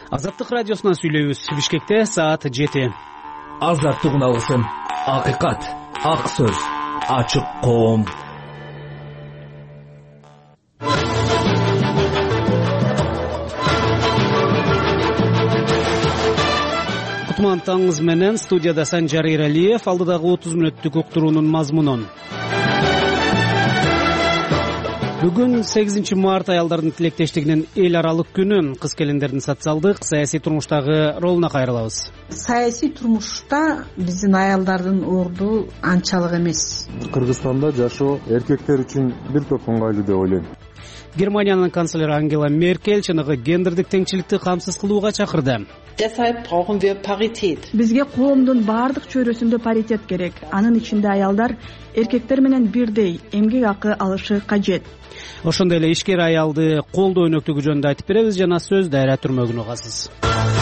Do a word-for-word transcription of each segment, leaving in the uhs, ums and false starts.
Азаттык радиосунан сүйлөйбүз. Бишкекте саат жети. Азаттык уналысын. Акыйкат, ак сөз, ачык коом. Кутман таңыз менен студияда Санжар Эралиев. Алдыдагы отуз мүнөттүк уктуруунун мазмунун. Бүгүн сегизинчи март аялдардын тилектештигинин эл аралык күнү. Кыз келиндердин социалдык, саясий турмуштагы ролуна кайрылабыз. Саясий турмушта биздин аялдардын орду анчалык эмес. Кыргызстанда жашоо эркектер үчүн бир топ ыңгайлуу деп ойлойм. Германиянын канцлери Ангела Меркель чыныгы гендердик теңчиликти камсыз кылууга чакырды. Deshalb brauchen wir Parität. Бизге коомдун баардык чөйрөсүндө паритет керек. Анын ичинде аялдар эркектер менен бирдей эмгек акы алышы кажет. Ошондой эле ишкер аялды колдоо өнөктүгү жөнүндө айтып беребиз жана сөз дайра түрмөгүн угасыз.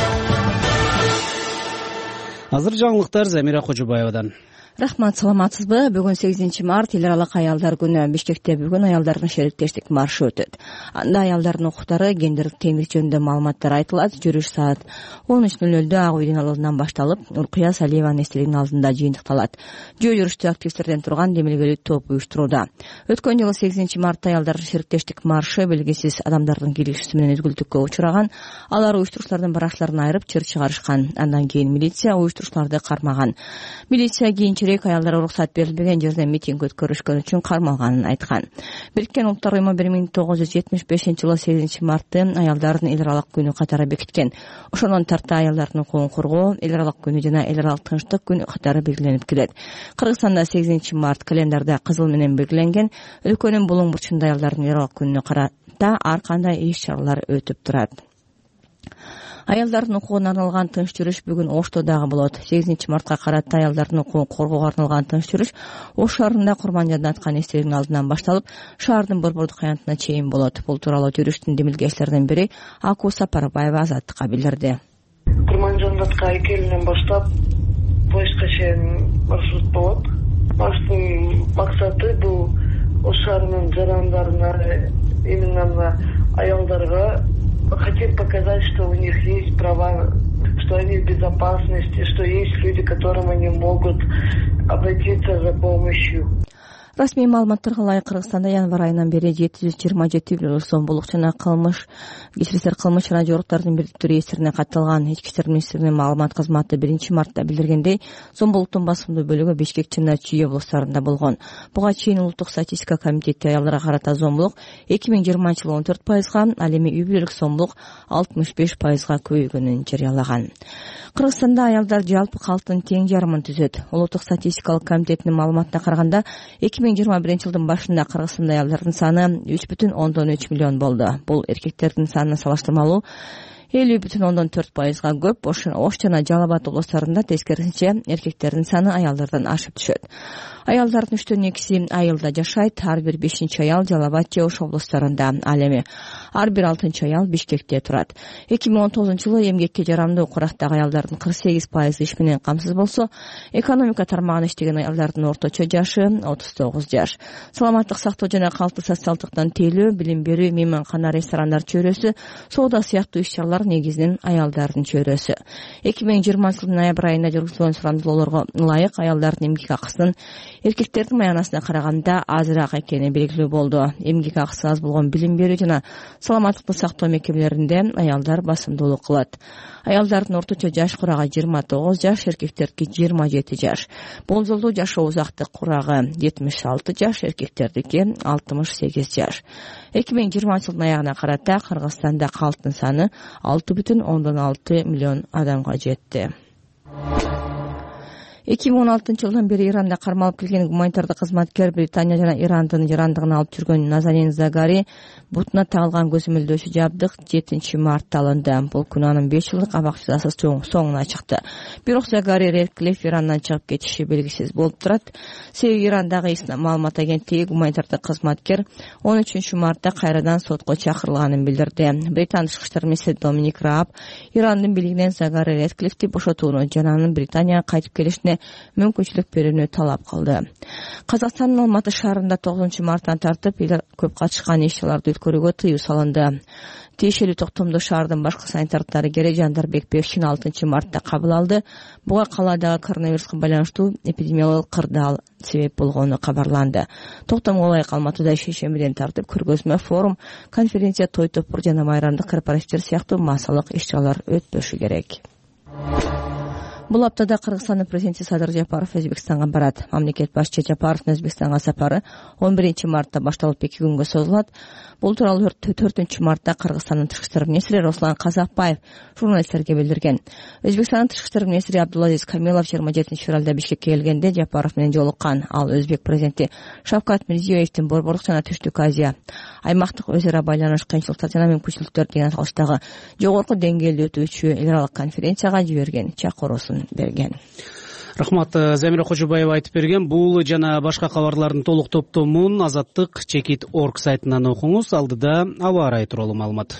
Азыр жаңылыктар Замира Кожобаевадан. Рахмат, саламатсызбы? Бүгүн сегизинчи март эл аралык аялдар күнү. Бишкекте бүгүн аялдардын шериктештик маршы өтөт. Анда аялдардын укуктары, гендердик теңдик жөнүндө маалыматтар айтылат. Жүрүш саат он үч нөл нөлдө Ак үйдүн алдынан башталып, Уркуя Салиеванын эстелигинин алдында жыйынтыкталат. Жөө жүрүштү активисттерден турган демилгелүү топ уюштурууда. Өткөн жылы сегизинчи мартта аялдардын шериктештик маршы белгисиз адамдардын киришүүсү менен үзгүлтүккө учураган. Алар уюштуруучулардын баракчыларын айырып чыр чыгарышкан. Андан кийин милиция уюштуруучуларды кармаган. Милиция кийинчерээк аялдарга уруксат берилбеген жерде митинг өткөрүшкөн үчүн кармалганын айткан. Бириккен Улуттар уюму бир миң тогуз жүз жетимиш бешинчи жылы сегизинчи мартты аялдардын эл аралык күнү катары бекиткен. Ошондон тарта аялдардын укугун коргоо эл аралык күнү жана эл аралык тынчтык күнү катары белгиленип келет. Кыргызстанда сегизинчи март календарда кызыл менен белгиленген. Өлкөнүн булуң бурчунда аялдардын эл аралык күнүнө карата ар кандай иш-чаралар өтүп турат. Аялдардын укугуна арналган тынч жүрүш бүгүн Ошто дагы болот. сегизинчи мартка карата аялдардын укугун коргоого арналган тынч жүрүш Ош шаарында Курманжанда аткан эстелигинин алдынан башталып, шаардын борбордук аянтына чейин болот. Бул тууралуу жүрүштүн демилгечилеринин бири Аку Сапарбаева Азаттыкка билдирди. Курманжанда эки элинен баштап поездга чейин маршрут болот. Маршруттун максаты бул Ош шаарынын жарандарына, именно аялдарга хотим показать, что у них есть права, что они в безопасности, что есть люди, к которым они могут обратиться за помощью. Расмий маалыматтарга ылайык Кыргызстанда январь айынан бери жети жүз жыйырма жети миллион сомдулук жана кылмыш, кечирисиңер кылмыш жана жоруктардын бирдиктүү реестерине катталган. Ички иштер министрлигинин маалымат кызматы биринчи мартта билдиргендей, сомдулуктун басымдуу бөлүгү Бишкек жана Чүй облустарында болгон. Буга чейин Улуттук статистика комитети аялдарга карата сомдулук эки миң жыйырманчы жылы он төрт пайызга, ал эми үй бүлөлүк сомдулук алтымыш беш пайызга көбөйгөнүн жарыялаган. Кыргызстанда аялдар жалпы калктын тең жарымын түзөт. Улуттук статистикалык комитетинин маалыматына караганда, эки миң жыйырма биринчи жылдын башында Кыргызстанда аялдардын саны үч бүтүн ондон үч миллион болду. Бул эркектердин санына салыштырмалуу элүү бүтүн ондон төрт пайызга көп. Ош жана Жалал Абад облустарында тескерисинче эркектердин саны аялдардан ашып түшөт. Аялдардын үчтөн экиси айылда жашайт. Ар бир бешинчи аял Жалал Абад же Ош облустарында. Ал эми ар бир алтынчы аял Бишкекте турат. эки миң он тогузунчу жылы эмгекке жарамдуу курактагы аялдардын кырк сегиз пайызы иш менен камсыз болсо, экономика тармагында иштеген аялдардын орточо жашы отуз тогуз жаш. Саламаттык сактоо жана калктуу социалдыктан тейлөө, билим берүү, мейманкана, ресторандар чөйрөсү, соода сыяктуу иш-чаралар негизинен аялдардын чөйрөсү. эки миң жыйырманчы жылдын ноябрь айында жүргүзүлгөн сурандылоолорго ылайык аялдардын эмгек акысынын эркектердин маянасына караганда азыраак экени белгилүү болду. Эмгек акысы аз болгон билим берүү жана саламаттыкты сактоо мекемелеринде аялдар басымдуулук кылат. Аялдардын орточо жаш курагы жыйырма тогуз жаш, эркектердики жыйырма жети жаш. Болжолдуу жашоо узактык курагы жетимиш алты жаш, эркектердики алтымыш сегиз жаш. эки миң жыйырманчы жылдын аягына карата Кыргызстанда калктын саны алты бүтүн ондон алты миллион адамга жетти. эки миң он алтынчы жылдан бери Иранда кармалып келген гуманитардык кызматкер Британия жана Ирандын жарандыгын алып жүргөн Назанин Загари бутуна тагылган көзөмөлдөөчү жабдык жетинчи мартта алынды. Бул күнү анын беш жылдык абак жазасы соңуна чыкты. Бирок Загари Редклифф Ирандан чыгып кетиши белгисиз болуп турат. Себеби Ирандагы ислам маалымат агенттиги гуманитардык кызматкер он үчүнчү мартта кайрадан сотко чакырылганын билдирди. Британ тышкы иштер министри Доминик Рааб Ирандын бийлигинен Загари Редклиффти бошотууну жана анын Британияга кайтып келишине эле мүмкүнчүлүк берүүнү талап кылды. Казакстандын Алматы шаарында тогузунчу марттан тартып эл көп катышкан иш-чараларды өткөрүүгө тыюу салынды. Тиешелүү токтомду шаардын башкы санитар дарыгери Жандарбек Бекшин алтынчы мартта кабыл алды. Буга каладагы коронавируска байланыштуу эпидемиологиялык кырдаал себеп болгону кабарланды. Токтомго ылайык Алматыда шейшембиден тартып көргөзмө, форум, конференция, той топур жана майрамдык корпоративдер сыяктуу массалык иш-чаралар өтпөшү керек. Бул аптада Кыргызстандын президенти Садыр Жапаров Өзбекстанга барат. Мамлекет башчы Жапаровдун Өзбекстанга сапары он биринчи мартта башталып эки күнгө созулат. Бул тууралуу төртүнчү мартта Кыргызстандын тышкы иштер министри Руслан Казакбаев журналисттерге билдирген. Өзбекстандын тышкы иштер министри Абдулазиз Камилов жыйырма жетинчи февралда Бишкекке келгенде Жапаров менен жолуккан. Ал өзбек президенти Шавкат Мирзиёевдин Борбордук жана Түштүк Азия аймактык өз ара байланыш, кыйынчылыктар жана мүмкүнчүлүктөр деген аталыштагы жогорку деңгээлде өтүүчү эл аралык конференцияга жиберген чакыруусун берген. Рахмат, Замира Кожобаева айтып берген. Бул жана башка кабарлардын толук топтомун Азаттык чекит точка орг сайтынан окуңуз. Алдыда аба ырайы тууралуу маалымат.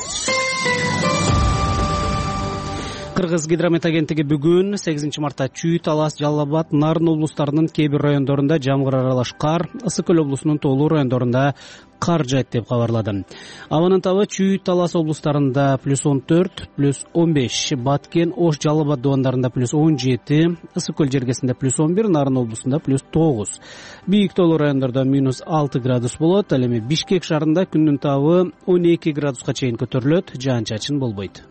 Кыргыз гидромет агенттиги бүгүн сегизинчи мартта Чүй, Талас, Жалал Абад, Нарын облустарынын кээ бир райондорунда жамгыр аралаш кар, Ысык Көл облусунун тоолуу райондорунда кар жайт деп кабарлады. Абанын табы Чүй, Талас облустарында плюс он төрт, плюс он беш, Баткен, Ош, Жалал Абад дубандарында плюс он жети, Ысык Көл жергесинде плюс он бир, Нарын облусунда плюс тогуз. Бийик тоолуу райондордо минус алты градус болот. Ал эми Бишкек шаарында күндүн табы он эки градуска чейин көтөрүлөт, жаан-чачын болбойт.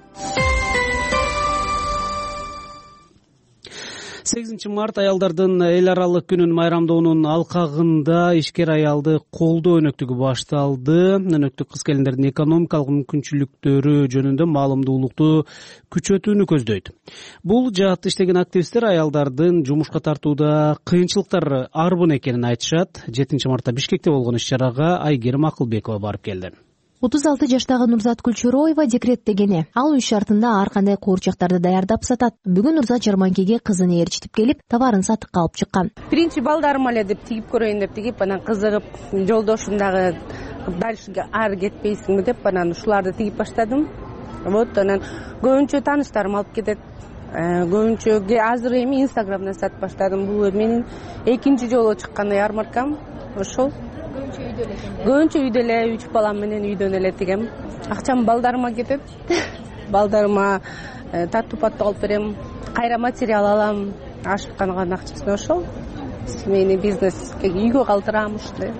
сегизинчи март аялдардын эл аралык күнүн майрамдоонун алкагында ишкер аялды колдоо өнөктүгү башталды. Өнөктүк кыз келиндердин экономикалык мүмкүнчүлүктөрү жөнүндө маалымдуулукту күчөтүүнү көздөйт. Бул жаатта иштеген активисттер аялдардын жумушка тартууда кыйынчылыктар арбын экенин айтышат. жетинчи мартта Бишкекте болгон иш-чарага Айгерим Акылбекова барып келди. отуз алты жаштагы Нурзат Кулчуроева декреттегени. Ал үй шартында ар кандай куурчактарды даярдап сатат. Бүгүн Нурзат жарманкеге кызын ээрчитип келип, товарын сатыкка алып чыккан. Биринчи балдарыма эле деп тигип көрөйүн деп тигип, анан кызыгып, жолдошум дагы дальше ары кетпейсиңби деп, анан ушуларды тигип баштадым. Вот, анан көбүнчө тааныштарым алып кетет. Көбүнчө азыр эми Инстаграмдан сатып баштадым. Бул менин экинчи жолу чыккан ярмаркам. Ошол. Көбүнчө үйдө эле, үч балам менен үйдөн эле тигем. Акчам балдарыма кетет. Балдарыма таттуу паттуу алып берем, кайра материал алам, ашыккан акчасын ошол. Семейный бизнес үйгө калтырам ушундай.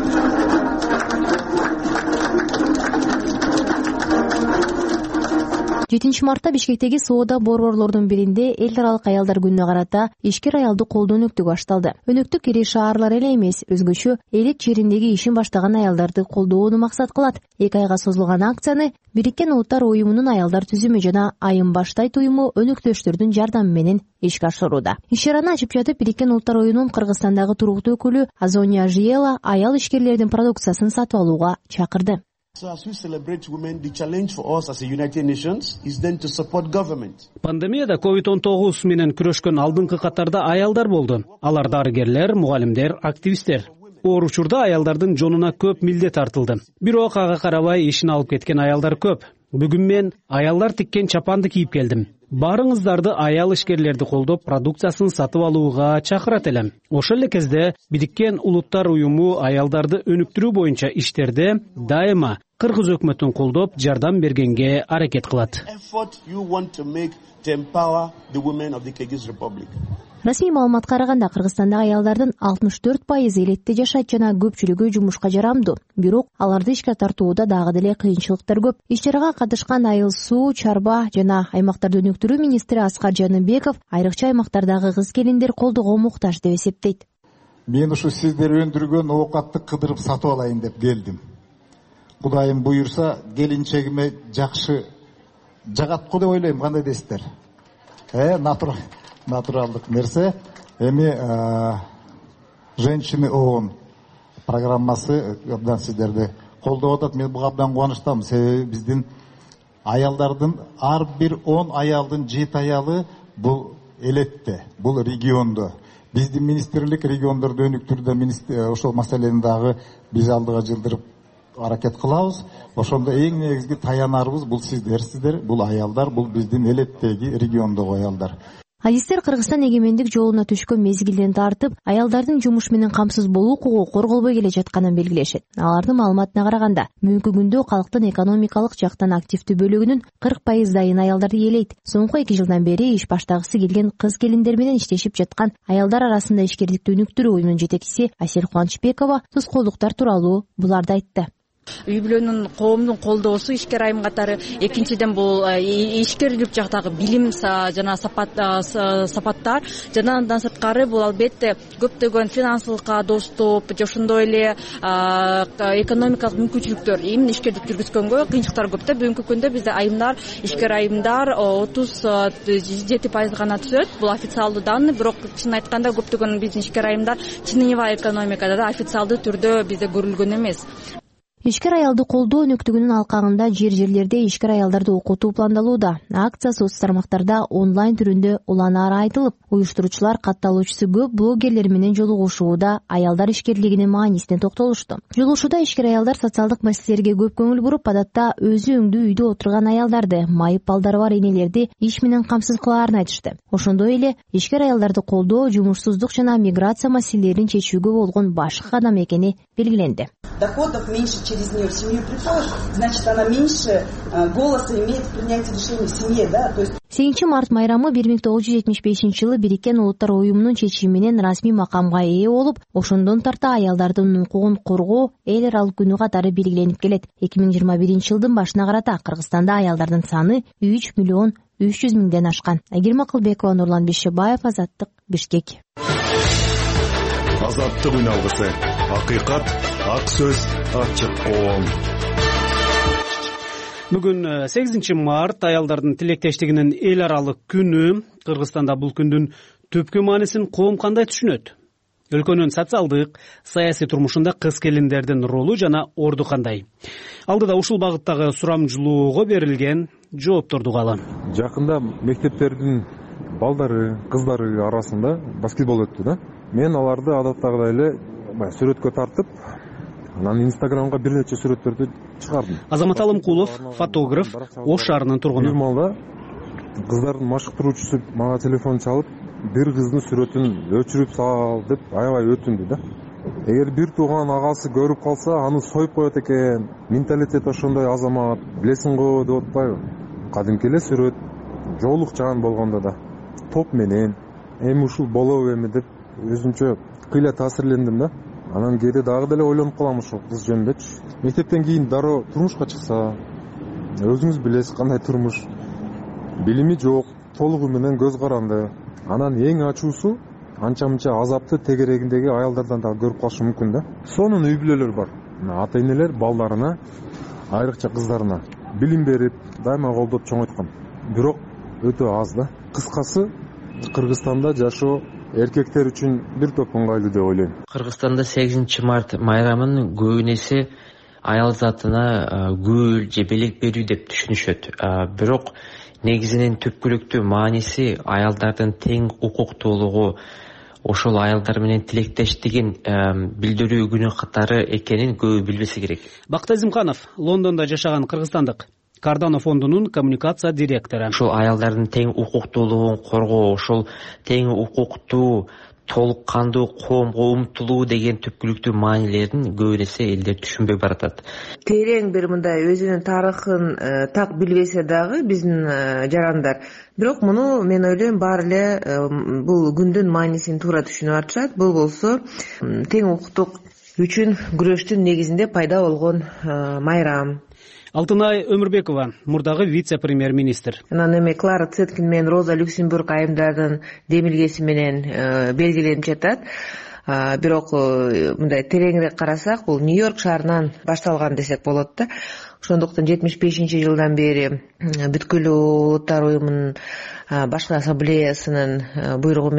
жетинчи мартта Бишкектеги соода борборлордун биринде эл аралык аялдар күнүнө карата ишкер аялды колдоо өнөктүгү башталды. Өнөктүк ири шаарлар эле эмес, өзгөчө элек жериндеги ишин баштаган аялдарды колдоону максат кылат. Эки айга созулган акцияны Бириккен Улуттар уюмунун аялдар түзүмү жана Айым Баштайт уюму өнөктөштөрдүн жардамы менен ишке ашырууда. Иш-чараны ачып жатып Бириккен Улуттар уюмунун Кыргызстандагы туруктуу өкүлү Азония Жиела аял ишкерлердин продукциясын сатып алууга чакырды. So as we celebrate women, the challenge for us as a United Nations is then to support government. Пандемияда ковид он тогуз менен күрөшкөн алдыңкы катарда аялдар болду. Алар дарыгерлер, мугалимдер, активисттер. Оор учурда аялдардын жонуна көп милдет артылды. Бирок ага карабай ишин алып кеткен аялдар көп. Бүгүн мен аялдар тиккен чапанды кийип келдим. Барыңыздарды аял ишкерлерди колдоп, продукциясын сатып алууга чакырат элем. Ошол эле кезде Бириккен Улуттар уюму аялдарды өнүктүрүү боюнча иштерде дайыма Кыргыз өкмөтүн колдоп, жардам бергенге аракет кылат. Расмий маалыматка караганда Кыргызстандагы аялдардын алтымыш төрт пайызы элетте жашайт жана көпчүлүгү жумушка жарамдуу. Бирок аларды ишке тартууда дагы деле кыйынчылыктар көп. Иш-чарага катышкан Айыл суу, чарба жана аймактарды өнүктүрүү министри Аскар Жаныбеков айрыкча аймактардагы кыз келиндер колдоого муктаж деп эсептейт. Мен ушу сиздер өндүргөн оокатты кыдырып сатып алайын деп келдим. Кудайым буйурса, келинчегиме жакшы жагат го деп ойлойм, кандай дейсиздер? Э, натурал натуралдык нерсе. Эми женщины ООН программасы абдан сиздерди колдоп атат. Мен буга абдан кубанычтамын. Себеби биздин аялдардын ар бир он аялдын жети аялы бул элетте, бул региондо. Биздин министрлик региондорду өнүктүрүүдө ошол маселени дагы биз алдыга жылдырып аракет кылабыз. Ошондо эң негизги таянарыбыз бул сиздер, сиздер, бул аялдар, бул биздин элеттеги региондогу аялдар. Адистер Кыргызстан эгемендик жолуна түшкөн мезгилден тартып аялдардын жумуш менен камсыз болуу укугу корголбой келе жатканын белгилешет. Алардын маалыматына караганда, бүгүнкү күндө калктын экономикалык жактан активдүү бөлүгүнүн кырк пайыздайын аялдар ээлейт. Соңку эки жылдан бери иш баштагысы келген кыз келиндер менен иштешип жаткан аялдар арасында ишкердикти өнүктүрүү уюмунун жетекчиси Асель Кубанычбекова тоскоолдуктар тууралуу буларды айтты. Үй бүлөнүн коомдун колдоосу ишкер айым катары, экинчиден бул ишкерлик жактагы билим жана сапаттар, жана андан сырткары бул албетте көптөгөн финансылыкка доступ, ошондой эле экономикалык мүмкүнчүлүктөр. Эмне ишкерлик жүргүзгөнгө кыйынчылыктар көп да. Бүгүнкү күндө бизде айымдар, ишкер айымдар отуз жети пайыз гана түзөт. Бул официалдуу данный, бирок чынын айтканда көптөгөн биздин ишкер айымдар теневая экономикада да официалдуу түрдө бизде көрүлгөн эмес. Ишкер аялды колдоо өнөктүгүнүн алкагында жер жерлерде ишкер аялдарды окутуу пландалууда. Акция соц тармактарда онлайн түрүндө уланары айтылып, уюштуруучулар катталуучусу көп блогерлер менен жолугушууда аялдар ишкерлигинин маанисине токтолушту. Жолугушууда ишкер аялдар социалдык маселелерге көп көңүл буруп, адатта өзү өңдүү үйдө отурган аялдарды, майып балдары бар энелерди иш менен камсыз кылаарын айтышты. Ошондой эле ишкер аялдарды колдоо жумушсуздук жана миграция маселелерин чечүүгө болгон башкы кадам экени белгиленди. Доходов меньше через нее в семью приходит, значит, она меньше голоса имеет в принятии решений в семье, да, то есть. сегизинчи март майрамы бир миң тогуз жүз жетимиш бешинчи жылы Бириккен Улуттар уюмунун чечими менен расмий макамга ээ болуп, ошондон тарта аялдардын укугун коргоо эл аралык күнү катары белгиленип келет. эки миң жыйырма биринчи жылдын башына карата Кыргызстанда аялдардын саны үч миллион үч жүз миңден ашкан. Айгерим Акылбекова, Нурлан Бишебаев, Азаттык, Бишкек. Азаттык үналгысы. Акыйкат, ак сөз, ачык коом. Бүгүн сегизинчи март аялдардын тилектештигинин эл аралык күнү. Кыргызстанда бул күндүн түпкү маанисин коом кандай түшүнөт? Өлкөнүн социалдык, саясий турмушунда кыз келиндердин ролу жана орду кандай? Алдыда ушул багыттагы сурамжылоого берилген жоопторду угалы. Жакында мектептердин балдары, кыздары арасында баскетбол өттү да. Мен аларды адаттагыдай эле сүрөткө тартып, анан Инстаграмга бир нече сүрөттөрдү чыгардым. Азамат Алымкулов, фотограф, Ош шаарынын тургуну. Бир маалда кыздардын машыктыруучусу мага телефон чалып, бир кыздын сүрөтүн өчүрүп сал деп аябай өтүндү да. Эгер бир тууган агасы көрүп калса, аны союп коет экен. Менталитет ошондой азамат, билесиң го деп атпайбы? Кадимки эле сүрөт, жоолук жаган болгондо да топ менен эми ушул болобу эми деп өзүмчө кыйла таасирлендим да. Анан кээде дагы деле ойлонуп калам ушул кыз жөнүндө. Мектептен кийин дароо турмушка чыкса, өзүңүз билесиз кандай турмуш. Билими жок, толугу менен көз каранды. Анан эң ачуусу анча-мынча азапты тегерегиндеги аялдардан дагы көрүп калышы мүмкүн да. Сонун үй бүлөлөр бар. Ата-энелер балдарына, айрыкча кыздарына билим берип, дайыма колдоп чоңойткон. Бирок өтө аз да. Кыскасы, Кыргызстанда жашоо эркектер үчүн бир топ ыңгайлуу деп ойлойм. Кыргызстанда сегизинчи март майрамын көбүнесе аял затына гүл же белек берүү деп түшүнүшөт. Бирок негизинен түпкүлүктүү мааниси аялдардын тең укуктуулугу, ошол аялдар менен тилектештигин билдирүү күнү катары экенин көбү билбесе керек. Бакыт Азимканов, Лондондо жашаган кыргызстандык, Кардано фондунун коммуникация директору. Ошол аялдардын тең укуктуулугун коргоо, ошол тең укуктуу, толук кандуу коомго умтулуу деген түпкүлүктүү маанилерин көбүнесе элдер түшүнбөй баратат. Терең бир мындай өзүнүн тарыхын так билбесе дагы биздин жарандар, бирок муну мен ойлойм баары эле бул күндүн маанисин туура түшүнүп атышат. Бул болсо тең укуктук үчүн күрөштүн негизинде пайда болгон майрам. Алтынай Өмүрбекова, мурдагы вице-премьер-министр. Анан эми Клара Цеткин менен Роза Люксембург айымдардын демилгеси менен белгиленип жатат. Бирок мындай тереңирээк карасак, бул Нью-Йорк шаарынан башталган десек болот да. Ошондуктан жетимиш бешинчи жылдан бери бүткүл улуттар уюмунун башкы ассамблеясынын буйругу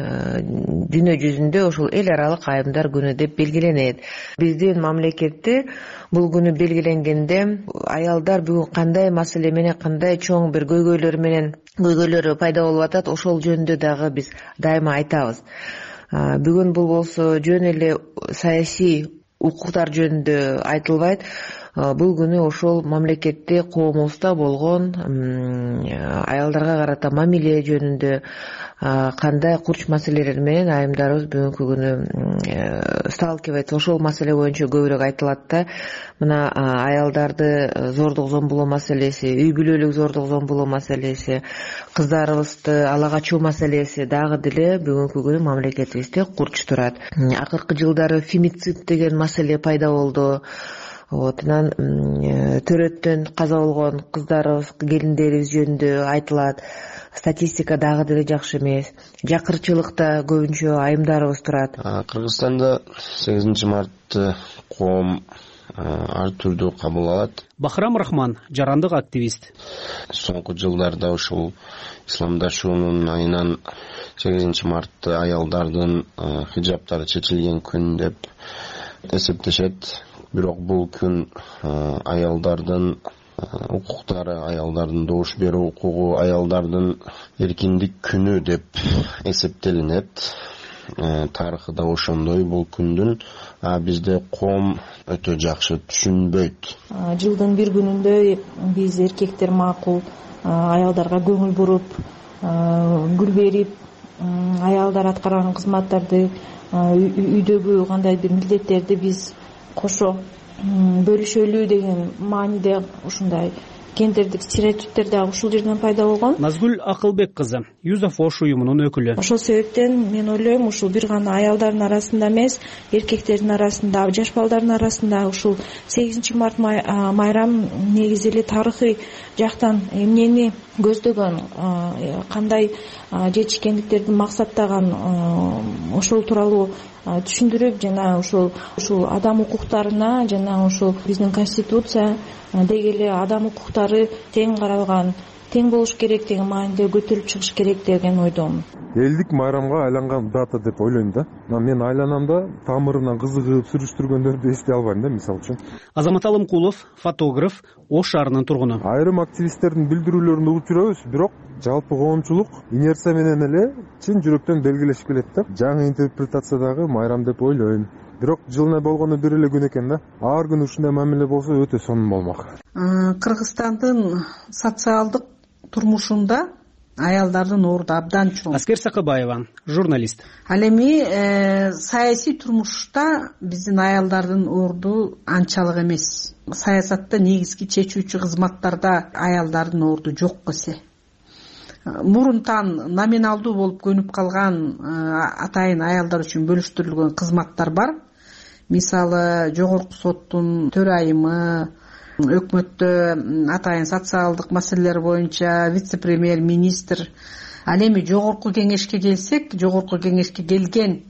менен дүйнө жүзүндө ушул эл аралык айымдар күнү деп белгиленет. Биздин мамлекетте бул күнү белгиленгенде аялдар бүгүн кандай маселе менен, кандай чоң бир көйгөйлөр менен көйгөйлөрү пайда болуп атат, ошол жөнүндө дагы биз дайыма айтабыз. Бүгүн бул болсо жөн эле саясий укуктар жөнүндө айтылбайт. бул күнү ошол мамлекетте коомубузда болгон аялдарга карата мамиле жөнүндө кандай курч маселелер менен айымдарыбыз бүгүнкү күнү сталкивается, ошол маселе боюнча көбүрөөк айтылат да. Мына аялдарды зордук зомбулоо маселеси, үй бүлөлүк зордук зомбулоо маселеси, кыздарыбызды ала качуу маселеси дагы деле бүгүнкү күнү мамлекетибизде курч турат. Акыркы жылдары фемицид деген маселе пайда болду. Вот, анан төрөттөн каза болгон кыздарыбыз, келиндерибиз жөнүндө айтылат. Статистика дагы деле жакшы эмес. Жакырчылыкта көбүнчө айымдарыбыз турат. Кыргызстанда сегизинчи мартты коом ар түрдүү кабыл алат. Бахрам Рахман, жарандык активист. Соңку жылдарда ушул исламдашуунун айынан сегизинчи мартты аялдардын хижаптары чечилген күн деп эсептешет. Бирок бул күн аялдардын укуктары, аялдардын добуш берүү укугу, аялдардын эркиндик күнү деп эсептелинет. Тарыхы да ошондой бул күндүн. А бизде коом өтө жакшы түшүнбөйт. Жылдын бир күнүндө биз эркектер макул аялдарга көңүл буруп, гүл берип, аялдар аткарган кызматтарды, үйдөгү кандай бир милдеттерди биз кошо бөлүшөлү деген мааниде ушундай гендердик стереотиптер дагы ушул жерден пайда болгон. Назгүл Акылбек кызы, Юзов Ош уюмунун өкүлү. Ошол себептен мен ойлойм, ушул бир гана аялдардын арасында эмес, эркектердин арасында, жаш балдардын арасында ушул сегизинчи март майрам негизи эле тарыхый жактан эмнени көздөгөн, кандай жетишкендиктерди максаттаган, ошол тууралуу түшүндүрүп, жана ушул ушул адам укуктарына, жана ушул биздин конституция деги эле адам укуктары тең каралган, тең болуш керек деген мааниде көтөрүлүп чыгыш керек деген ойдомун. Элдик майрамга айланган дата деп ойлойм да. Мен айланамда тамырынан кызыгып сүрүштүргөндөрдү эстей албайм да, мисалы үчүн. Азамат Алымкулов, фотограф, Ош шаарынын тургуну. Айрым активисттердин билдирүүлөрүн угуп жүрөбүз, бирок жалпы коомчулук инерция менен эле чын жүрөктөн белгилешип келет да. Жаңы интерпретациядагы майрам деп ойлойм. Бирок жылына болгону бир эле күн экен да. Ар күн ушундай мамиле болсо өтө сонун болмок. Кыргызстандын социалдык турмушунда аялдардын орду абдан чоң. Аскер Сакыбаева, журналист. Ал эми саясий турмушта биздин аялдардын орду анчалык эмес. Саясатта негизги чечүүчү кызматтарда аялдардын орду жок эсе. Мурунтан номиналдуу болуп көнүп калган атайын аялдар үчүн бөлүштүрүлгөн кызматтар бар. Мисалы, жогорку соттун төрайымы, өкмөттө атайын социалдык маселелер боюнча вице-премьер-министр. Ал эми жогорку кеңешке келсек, жогорку кеңешке келген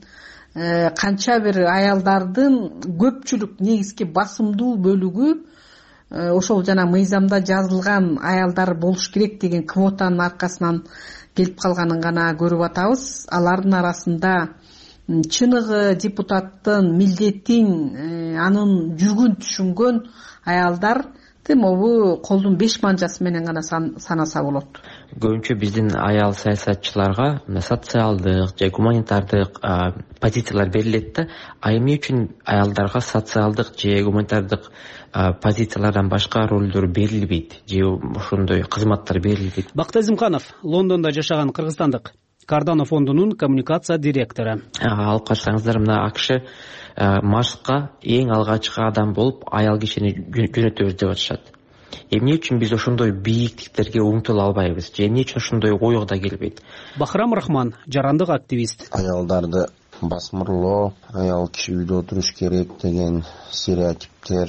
канча бир аялдардын көпчүлүк негизги басымдуу бөлүгү ошол жана мыйзамда жазылган аялдар болуш керек деген квотанын аркасынан келип калганын гана көрүп атабыз. Алардын арасында чыныгы депутаттын милдетин, анын жүгүн түшүнгөн аялдар могу колдун беш манжасы менен гана санаса болот. Көбүнчө биздин аял саясатчыларга социалдык же гуманитардык позициялар берилет да. А эмне үчүн аялдарга социалдык же гуманитардык позициялардан башка ролдор берилбейт же ошондой кызматтар берилбейт? Бакыт Азимканов, Лондондо жашаган кыргызстандык, Кардано фондунун коммуникация директору. Алып карасаңыздар, мына АКШ Марска эң алгачкы адам болуп аял кишини жөнөтөбүз деп атышат. Эмне үчүн биз ошондой бийиктиктерге умтула албайбыз? Же эмне үчүн ошондой ойго да келбейт? Бахрам Рахман, жарандык активист. Аялдарды басмырлоо, аял киши үйдө отуруш керек деген стереотиптер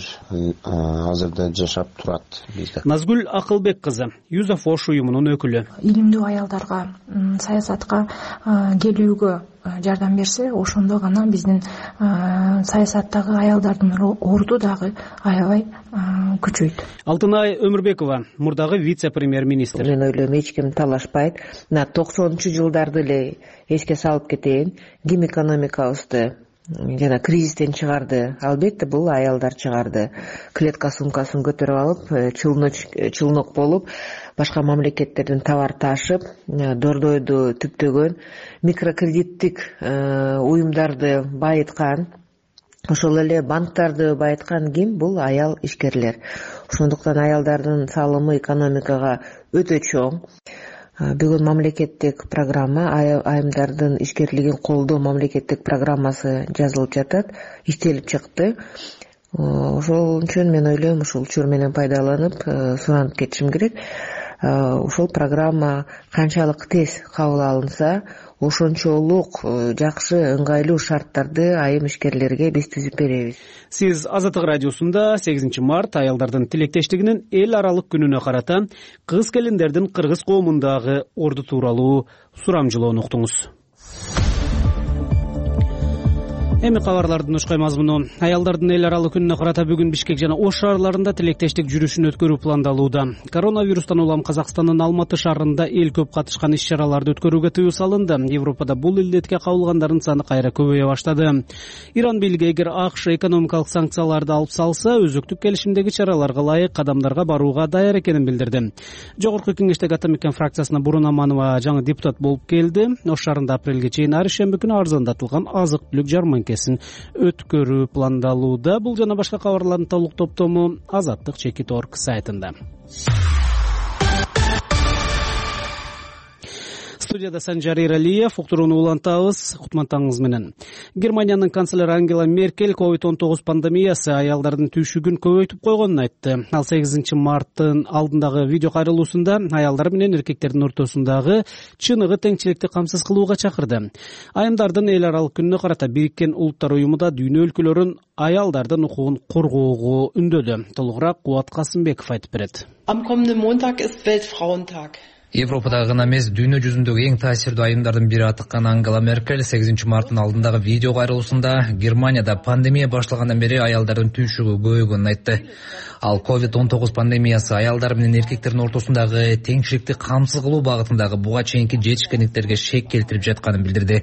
азырда жашап турат бизде. Назгүл Акылбек кызы, Юзов Ош уюмунун өкүлү. Илимдүү аялдарга саясатка келүүгө жардам берсе, ошондо гана биздин саясаттагы аялдардын орду дагы аябай күчөйт. Алтынай Өмүрбекова, мурдагы вице-премьер-министр. Мен ойлойм, эч ким талашпайт. Мына токсонунчу жылдарды эле эске салып кетейин. Ким экономикабызды жана кризистен чыгарды? Албетте бул аялдар чыгарды. Клетка сумкасын көтөрүп алып, чылнок болуп, башка мамлекеттерден товар ташып, дордойду түптөгөн, микрокредиттик уюмдарды байыткан, ошол эле банктарды байыткан ким? Бул аял ишкерлер. Ошондуктан аялдардын салымы экономикага өтө чоң. Бүгүн мамлекеттик программа, айымдардын ишкерлигин колдоо мамлекеттик программасы жазылып жатат, иштелип чыкты. Ошол үчүн мен ойлойм, ушул учур менен пайдаланып суранып кетишим керек. Ушул программа канчалык тез кабыл алынса, ошончолук жакшы ыңгайлуу шарттарды айым ишкерлерге биз түзүп беребиз. Сиз Азаттык радиосунда сегизинчи март аялдардын тилектештигинин эл аралык күнүнө карата кыз келиндердин кыргыз коомундагы орду тууралуу сурамжылоону уктуңуз. Эми кабарлардын ушкай мазмуну. Аялдардын эл аралык күнүнө карата бүгүн Бишкек жана Ош шаарларында тилектештик жүрүшүн өткөрүү пландалууда. Коронавирустан улам Казакстандын Алматы шаарында эл көп катышкан иш-чараларды өткөрүүгө тыюу салынды. Европада бул илдетке кабылгандардын саны кайра көбөйө баштады. Иран бийлиги эгер АКШ экономикалык санкцияларды алып салса, өзөктүк келишимдеги чараларга ылайык кадамдарга барууга даяр экенин билдирди. Жогорку кеңештеги Атамекен фракциясына Бурун Аманова жаңы депутат болуп келди. Ош шаарында апрелге чейин ар шемби күнү арзандатылган азык-түлүк жарманкасы өткөрүү пландалууда. Бул жана башка кабарлардын толук топтому Азаттык чекит точка орг сайтында. Студияда Санжар Иралиев, уктурууну улантабыз. Кутмантаңыз менен. Германиянын канцлери Ангела Меркель ковид он тогуз пандемиясы аялдардын түйшүгүн көбөйтүп койгонун айтты. Ал сегизинчи марттын алдындагы видео кайрылуусунда аялдар менен эркектердин ортосундагы чыныгы теңчиликти камсыз кылууга чакырды. Айымдардын эл аралык күнүнө карата Бириккен Улуттар уюмунда дүйнө өлкөлөрүн аялдардын укугун коргоого үндөдү. Толугураак Кубат Касымбеков айтып берет. Am kommenden Montag ist Weltfrauentag. Европада гана эмес, дүйнө жүзүндөгү эң таасирдүү айымдардын бири атыккан Ангела Меркель сегизинчи марттын алдындагы видео кайрылуусунда Германияда пандемия башталгандан бери аялдардын түйшүгү көбөйгөнүн айтты. Ал ковид он тогуз пандемиясы аялдар менен эркектердин ортосундагы теңчиликти камсыз кылуу багытындагы буга чейинки жетишкендиктерге шек келтирип жатканын билдирди.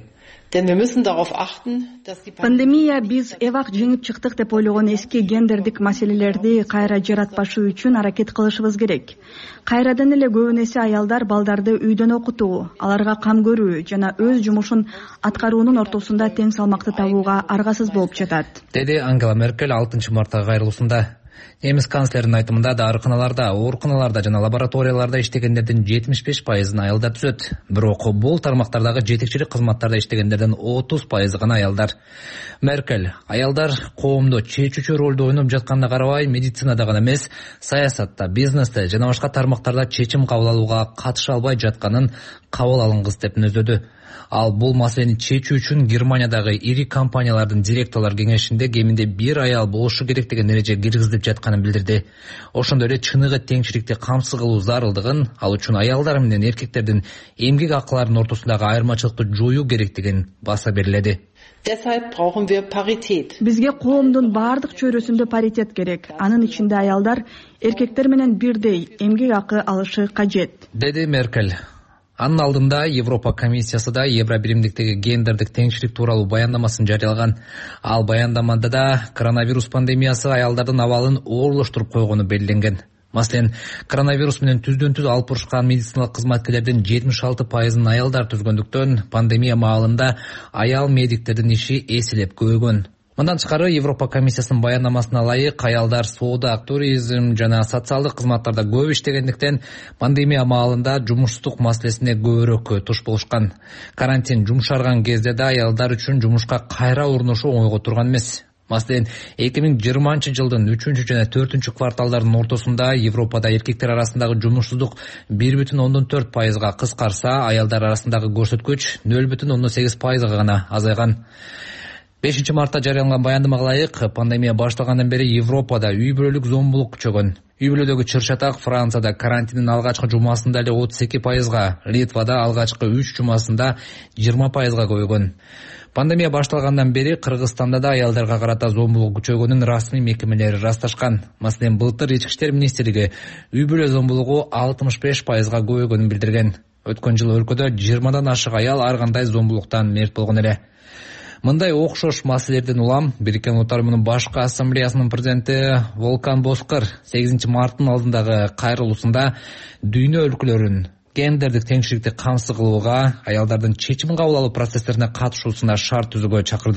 Пандемия биз эвак жеңип чыктык деп ойлогон эски гендердик маселелерди кайра жаратпашы үчүн аракет кылышыбыз керек. Кайрадан эле көбүн эсе аялдар балдарды үйдөн окутуу, аларга кам көрүү жана өз жумушун аткаруунун ортосунда тең салмакты табууга аргасыз болуп жатат, деди Ангела Меркель алтынчы марттагы кайрылуусунда. Немис канцлеринин айтымында дарыканаларда, ооруканаларда жана лабораторияларда иштегендердин жетимиш беш пайызын аялдар түзөт. Бирок бул тармактардагы жетекчилик кызматтарда иштегендердин отуз пайызы гана аялдар. Меркель аялдар коомдо чечүүчү ролду ойноп жатканына карабай, медицинада гана эмес, саясатта, бизнесте жана башка тармактарда чечим кабыл алууга катыша албай жатканын кабыл алынгыс деп мүнөздөдү. Ал бул маселени чечүү үчүн Германиядагы ири компаниялардын директорлор кеңешинде кеминде бир аял болушу керек деген эреже киргизилип жатканын билдирди. Ошондой эле чыныгы теңчиликти камсыз кылуу зарылдыгын, ал үчүн аялдар менен эркектердин эмгек акыларынын ортосундагы айырмачылыкты жоюу керектигин баса бериледи. Deshalb brauchen wir Parität. Бизге коомдун баардык чөйрөсүндө паритет керек. Анын ичинде аялдар эркектер менен бирдей эмгек акы алышы кажет, деди Меркель. Анын алдында Европа комиссиясы да Евробиримдиктеги гендердик теңчилик тууралуу баяндамасын жарыялаган. Ал баяндамада да коронавирус пандемиясы аялдардын абалын оорлоштуруп койгону белгиленген. Маселен, коронавирус менен түздөн-түз алып урушкан медициналык кызматкерлердин жетимиш алты пайызын аялдар түзгөндүктөн пандемия маалында аял медиктердин иши эселеп көбөйгөн. Мындан тышкары Европа комиссиясынын баяндамасына ылайык аялдар соода, туризм жана социалдык кызматтарда көп иштегендиктен пандемия маалында жумушсуздук маселесине көбүрөөк туш болушкан. Карантин жумшарган кезде да аялдар үчүн жумушка кайра орношуу оңойго турган эмес. Маселен, эки миң жыйырманчы жылдын үчүнчү жана төртүнчү кварталдардын ортосунда Европада эркектер арасындагы жумушсуздук бир бүтүн ондон төрт пайызга кыскарса, аялдар арасындагы көрсөткүч нөл бүтүн ондон сегиз пайызга гана азайган. бешинчи мартта жарыяланган баяндамага ылайык, пандемия башталгандан бери Европада үй бүлөлүк зомбулук күчөгөн. Үй бүлөдөгү чыр-чатак Францияда карантиндин алгачкы жумасында эле отуз эки пайызга, Литвада алгачкы үч жумасында жыйырма пайызга көбөйгөн. Пандемия башталгандан бери Кыргызстанда да аялдарга карата зомбулук күчөгөнүн расмий мекемелери ырасташкан. Маселен, былтыр Ички иштер министрлиги үй бүлө зомбулугу алтымыш беш пайызга көбөйгөнүн билдирген. Өткөн жылы өлкөдө жыйырмадан ашык аял ар кандай зомбулуктан мерт болгон эле. Мындай окшош маселелерден улам Бириккен Улуттар уюмунун башкы ассамблеясынын президенти Волкан Бозкыр сегизинчи марттын алдындагы кайрылуусунда дүйнө өлкөлөрүн гендердик теңчиликти камсыз кылууга, аялдардын чечим кабыл алуу процесстерине катышуусуна шарт түзүүгө чакырды.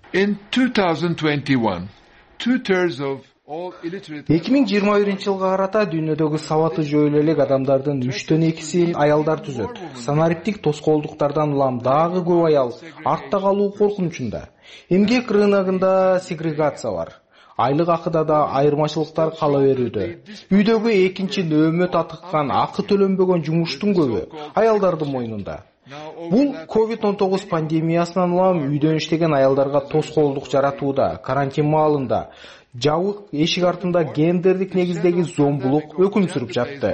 In two thousand twenty-one, two-thirds of эки миң жыйырма биринчи жылга карата дүйнөдөгү сабаты жөө элек адамдардын үчтөн экиси аялдар түзөт. Санариптик тоскоолдуктардан улам дагы көп аял артта калуу коркунучунда. Эмгек рыногунда сегрегация бар. Айлык акыда да айырмачылыктар кала берүүдө. Үйдөгү экинчи нөөмө татыккан, акы төлөнбөгөн жумуштун көбү аялдардын мойнунда. Бул ковид он тогуз пандемиясынан улам үйдөн иштеген аялдарга тоскоолдук жаратууда. Карантин маалында жабык эшик артында гендердик негиздеги зомбулук өкүм сүрүп жатты.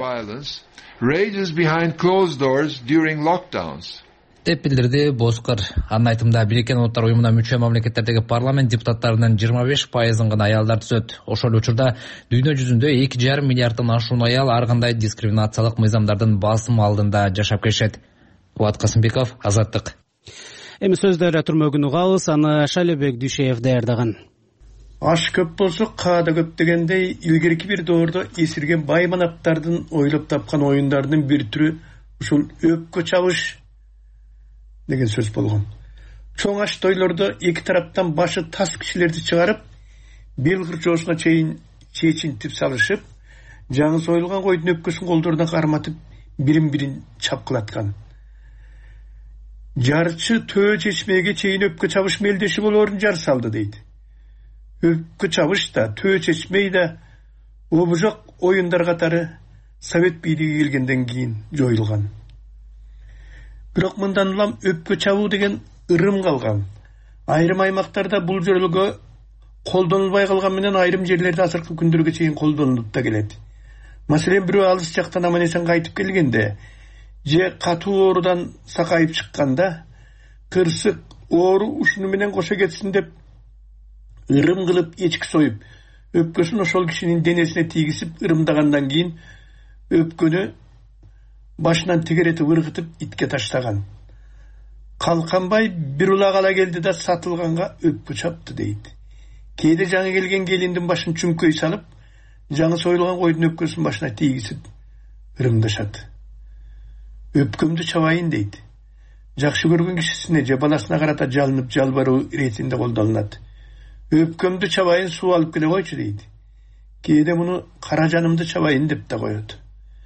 деп билдирди Бозкыр. Анын айтымында Бириккен Улуттар уюмуна мүчө мамлекеттердеги парламент депутаттарынын жыйырма беш пайызын гана аялдар түзөт. Ошол учурда дүйнө жүзүндө эки жарым миллиарддан ашуун аял ар кандай дискриминациялык мыйзамдардын басым алдында жашап келишет. Буат Касымбеков, Азаттык. Эми сөздөр түрмөгүн угабыз, аны Шалебек Дүйшеев даярдаган. Аш көп болсо каада көп дегендей, илгерки бир доордо эсирген бай манаптардын ойлоп тапкан оюндардын бир түрү ушул өпкө чабыш деген сөз болгон. Чоң аш тойлордо эки тараптан башы тас кишилерди чыгарып, бел кырчоосуна чейин чечинтип салышып, жаңы союлган койдун өпкөсүн колдоруна карматып, бирин-бирин чапкылаткан. Жарчы төө чечмеге чейин өпкө чабыш мелдеши болоорун жар салды дейт. Өпкө чабыш да, төө чечмей да обужок оюндар катары Совет бийлиги келгенден кийин жоюлган. Бирок мындан улам өпкө чабуу деген ырым калган. Айрым аймактарда бул жөрөлгө колдонулбай калган менен айрым жерлерде азыркы күндөргө чейин колдонулуп да келет. Маселен, бирөө алыс жактан аман-эсен кайтып келгенде, же катуу оорудан сакайып чыкканда, кырсык оору ушуну менен кошо кетсин деп ырым кылып эчки союп, өпкөсүн ошол кишинин денесине тийгизип ырымдагандан кийин өпкөнү башынан тегеретип ыргытып итке таштаган. Калканбай бир улак ала келди да сатылганга өпкө чапты дейт. Кээде жаңы келген келиндин башын чүңкөй салып, жаңы союлган койдун өпкөсүн башына тийгизип ырымдашат. Өпкөмдү чабайын дейт. Жакшы көргөн кишисине же баласына карата жалынып жалбаруу иретинде колдонулат. Өпкөмдү чабайын, суу алып келе койчу дейт. Кээде муну кара жанымды чабайын деп да коет.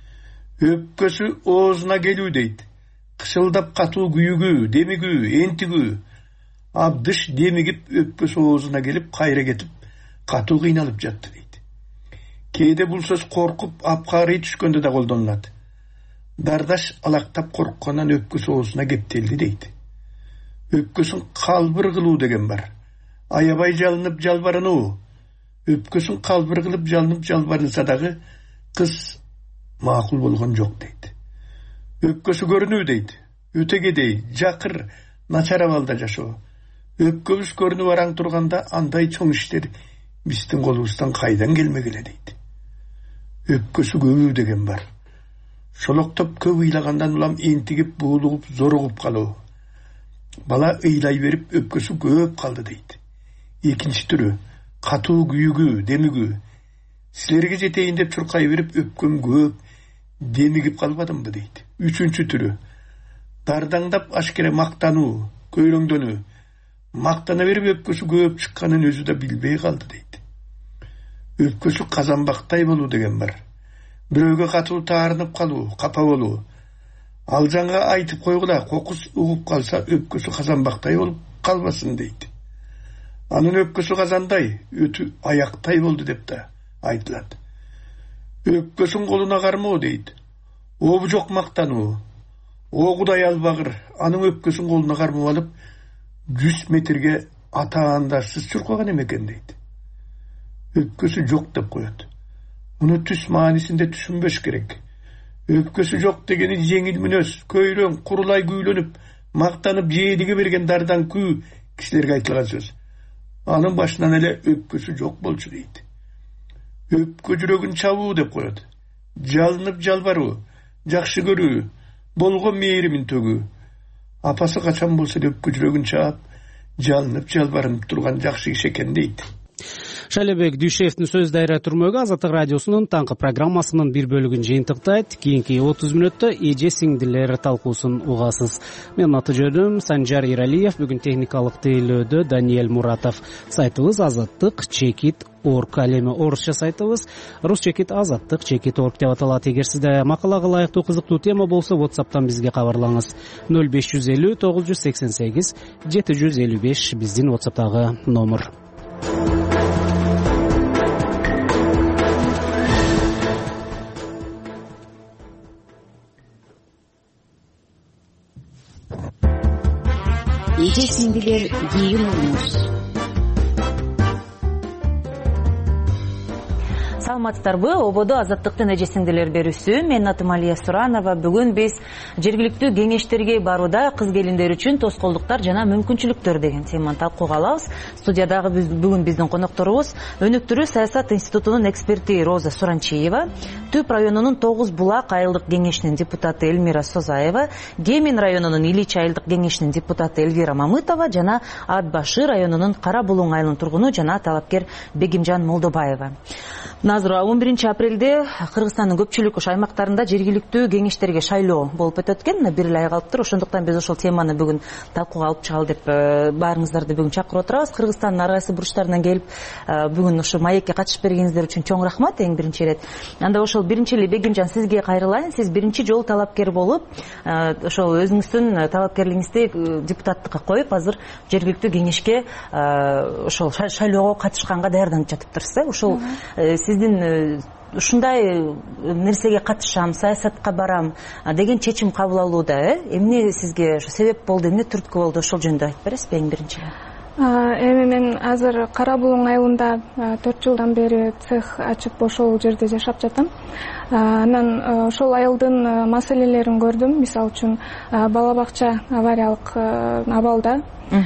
Өпкөсү оозуна келүү дейт. Кышылдап катуу күйүгүү, демигүү, энтигүү. Абдыш демигип өпкөсү оозуна келип, кайра кетип, катуу кыйналып жатты дейт. Кээде бул сөз коркуп, апкарый түшкөндө да колдонулат. Дардаш алактап корккандан өпкөсү оозуна кептелди дейт. Өпкөсүн калбыр кылуу деген бар. Аябай жалынып жалбарынуу. Өпкөсүн калбыр кылып жалынып жалбарынса дагы кыз макул болгон жок дейт. Өпкөсү көрүнүү дейт. Өтөгедей, жакыр, начар абалда жашоо. Өпкөбүз көрүнүп араң турганда андай чоң иштер биздин колубуздан кайдан келмегиле дейт. Өпкөсү көбүү деген бар. Шолоктоп көп ыйлагандан улам энтигип, буулугуп, зоругуп калуу. Бала ыйлай берип өпкөсү көп калды дейт. Экинчи түрү катуу күйүгүү, демигүү. Силерге жетейин деп чуркай берип өпкөм көп, демигип калбадымбы дейт. Үчүнчү түрү дардаңдап ашкере мактануу, көйрөңдөнүү. Мактана берип өпкөсү көп чыкканын өзү да билбей калды дейт. Өпкөсү казанбактай болуу деген бар. Бирөөгө катуу таарынып калуу, капа болуу. Ал жаңга айтып койгула, кокус угуп калса өпкөсү казанбактай болуп калбасын дейт. Анын өпкөсү казандай, өтү аяктай болду деп да айтылат. Өпкөсүн колуна кармоо дейт. Обу жок мактануу. О Кудай албагыр, анын өпкөсүн колуна кармап алып, жүз метрге атаандарсыз чуркаган эмекен дейт. Өпкөсү жок деп коет. Муну түс маанисинде түшүнбөш керек. Өпкөсү жок дегени жеңил мүнөз, көйрөң, курулай күүлөнүп, мактанып жээлиге берген дардан күү кишилерге айтылган сөз. Анын башынан эле өпкөсү жок болчу дейт. Өпкө жүрөгүн чабуу деп коет. Жалынып жалбаруу, жакшы көрүү, болгон мээримин төгүү. Апасы качан болсо өпкө жүрөгүн чаап, жалынып жалбарынып турган жакшы киши экен дейт. Шайлебек Дүйшевдин сөз дайра түрмөгү Азаттык радиосунун таңкы программасынын бир бөлүгүн жыйынтыктайт. Кийинки отуз мүнөттө эже сиңдилер талкуусун угасыз. Менин аты жөнүм Санжар Иралиев. Бүгүн техникалык тейлөөдө Даниэль Муратов. Сайтыбыз азаттык чекит орг. Ал эми орусча сайтыбыз рус чекит азаттык чекит орг деп аталат. Эгер сизде макалага ылайыктуу кызыктуу тема болсо WhatsApp'тан бизге кабарлаңыз. ноль беш жүз элүү тогуз жүз сексен сегиз жети жүз элүү беш биздин WhatsApp'тагы номер. Эже сиңдилер кийин уруңуз. Саламатсыздарбы? Ободо азаттыктын эже сиңдилер берүүсү. Мен атым Алия Суранова. Бүгүн биз жергиликтүү кеңештерге барууда кыз келиндер үчүн тоскоолдуктар жана мүмкүнчүлүктөр деген теманы талкууга алабыз. Студиядагы бүгүн биздин конокторубуз Өнүктүрүү саясат институтунун эксперти Роза Суранчиева, Түп районунун Тогуз Булак айылдык кеңешинин депутаты Элмира Созаева, Кемин районунун Илич айылдык кеңешинин депутаты Элвира Мамытова жана Ат Башы районунун Кара Булуң айылынын тургуну жана талапкер Бегимжан Молдобаева. Азыр он биринчи апрелде Кыргызстандын көпчүлүк ош аймактарында жергиликтүү кеңештерге шайлоо болуп өтөт экен. Бир эле ай калыптыр. Ошондуктан биз ошол теманы бүгүн талкууга алып чыгалы деп баарыңыздарды бүгүн чакырып отурабыз. Кыргызстандын ар кайсы бурчтарынан келип бүгүн ошо маекке катышып бергениңиздер үчүн чоң рахмат эң биринчи ирет. Анда ошол биринчи эле Бегимжан сизге кайрылайын. Сиз биринчи жолу талапкер болуп, ошол өзүңүздүн талапкерлигиңизди депутаттыкка коюп, азыр жергиликтүү кеңешке ошол шайлоого катышканга даярданып жатыптырсыз. Ошол сиздин ушундай нерсеге катышам, саясатка барам деген чечим кабыл алууда эмне сизге ошо себеп болду, эмне түрткү болду, ошол жөнүндө айтып бересизби эң биринчи? Эми мен азыр Кара Булуң айылында төрт жылдан бери цех ачып ошол жерде жашап жатам. Анан ошол айылдын маселелерин көрдүм. Мисалы үчүн бала бакча авариялык абалда.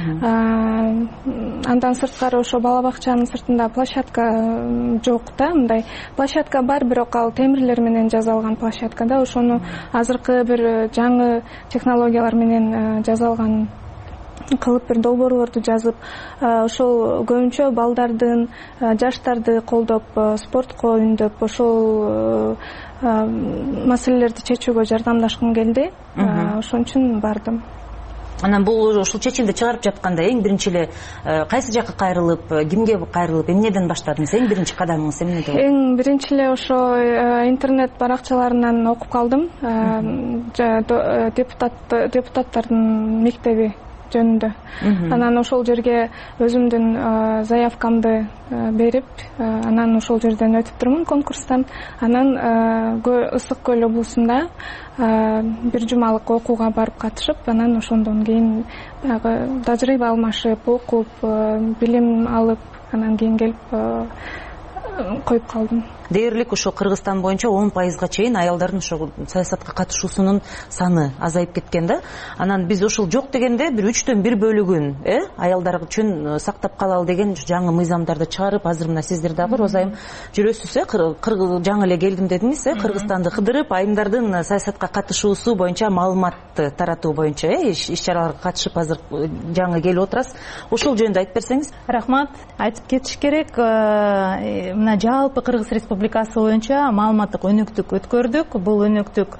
Андан сырткары ошо бала бакчанын сыртында площадка жок да, мындай площадка бар, бирок ал темирлер менен жасалган площадка да. Ошону азыркы бир жаңы технологиялар менен жасалган кылып бир долбоорлорду жазып, ошол көбүнчө балдардын, жаштарды колдоп, спортко үндөп, ошол маселелерди чечүүгө жардамдашкым келди. Ошон үчүн бардым. Анан бул ушул чечимди чыгарып жатканда эң биринчи эле кайсы жакка кайрылып, кимге кайрылып, эмнеден баштадыңыз? Эң биринчи кадамыңыз эмне болду? Эң биринчи эле ошо интернет баракчаларынан окуп калдым. Депутат депутаттардын мектеби жөнүндө. Анан ошол жерге өзүмдүн заявкамды берип, анан ошол жерден өтүп турмун конкурстан. Анан Ысык Көл облусунда бир жумалык окууга барып катышып, анан ошондон кийин тажрыйба алмашып, окуп, билим алып, анан кийин келип коюп калдым. Дээрлик ошо Кыргызстан боюнча он пайызга чейин аялдардын ошо саясатка катышуусунун саны азайып кеткен да. Анан биз ошол жок дегенде бир үчтөн бир бөлүгүн аялдар үчүн сактап калалы деген жаңы мыйзамдарды чыгарып, азыр мына сиздер дагы Розайым жүрөсүз, жаңы эле келдим дедиңиз, Кыргызстанды кыдырып, айымдардын саясатка катышуусу боюнча маалыматты таратуу боюнча иш-чараларга катышып азыр жаңы келип отурасыз. Ошол жөнүндө айтып берсеңиз. Рахмат. Айтып кетиш керек, мына жалпы Кыргыз Республикасы боюнча маалыматтык өнүктүк өткөрдүк. Бул өнүктүк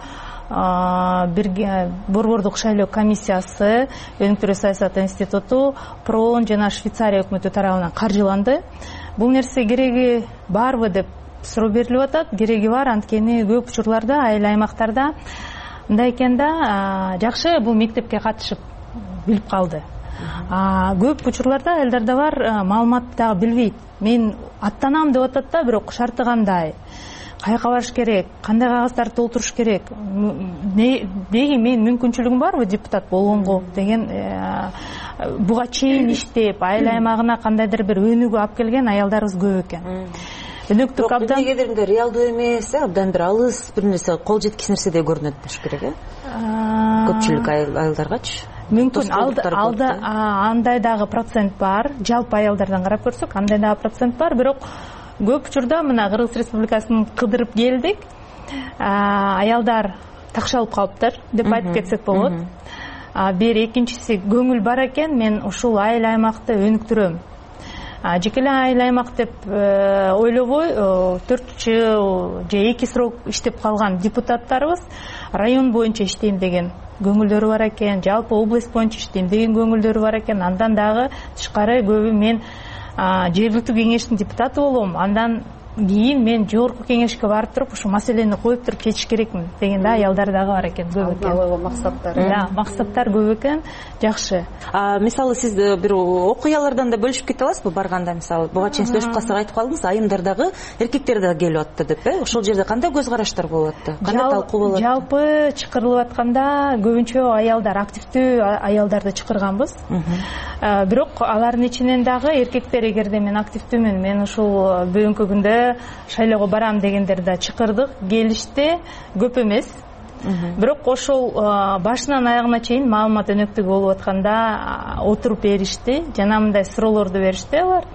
Борбордук шайлоо комиссиясы, Өнүктүрүү саясат институту, ПРООН жана Швейцария өкмөтү тарабынан каржыланды. Бул нерсе кереги барбы деп суроо берилип атат. Кереги бар, анткени көп учурларда айыл аймактарда мындай экен да, жакшы бул мектепке катышып билип калды. Көп учурларда айылдарда бар, маалыматты дагы билбейт. Мен аттанам деп атат да, бирок шарты кандай? Каяка барыш керек? Кандай кагаздарды толтуруш керек? Неге мен мүмкүнчүлүгүм барбы депутат болгонго деген буга чейин иштеп, айыл аймагына кандайдыр бир өнүгүү алып келген аялдарыбыз көп экен. Өнүктүк абдан негедеринде реалдуу эмес, абдан бир алыс бир нерсе, кол жеткис нерседей көрүнөт болуш керек, э? Көпчүлүк айылдаргачы. Мүмкүн алда андай дагы процент бар, жалпы аялдардан карап көрсөк, андай дагы процент бар, бирок көп учурда мына Кыргыз Республикасын кыдырып келдик, аялдар такшалып калыптыр деп айтып кетсек болот. Бир экинчиси көңүл бар экен, мен ушул айыл аймакты өнүктүрөм. жеке эле айыл аймак деп ойлобой төрт жыл же эки срок иштеп калган депутаттарыбыз район боюнча иштейм деген көңүлдөрү бар экен, жалпы область боюнча иштейм деген көңүлдөрү бар экен. Андан дагы тышкары көбү мен жергиликтүү кеңештин депутаты болом, андан кийин мен жогорку кеңешке барып туруп ушу маселени коюп туруп чечиш керекмин деген да аялдар дагы бар экен, көп экен. Алга максаттар. Да, максаттар көп экен, жакшы. Мисалы сиз бир окуялардан да бөлүшүп кете аласызбы барганда, мисалы буга чейин сүйлөшүп калсак айтып калдыңыз, айымдардагы эркектер да келип атты деп, э? Ошол жерде кандай көз караштар болуп атты? Кандай талкуу болуп атты? Жалпы чакырылып атканда көбүнчө аялдар, активдүү аялдарды чакырганбыз. Бирок алардын ичинен дагы эркектер, эгерде мен активдүүмүн, мен ушул бүгүнкү күндө шайлоого барам дегендер да чакырдык, келишти, көп эмес. Бирок ошол башынан аягына чейин маалымат өнөктүгү болуп атканда отуруп беришти, жана мындай суроолорду беришти алар.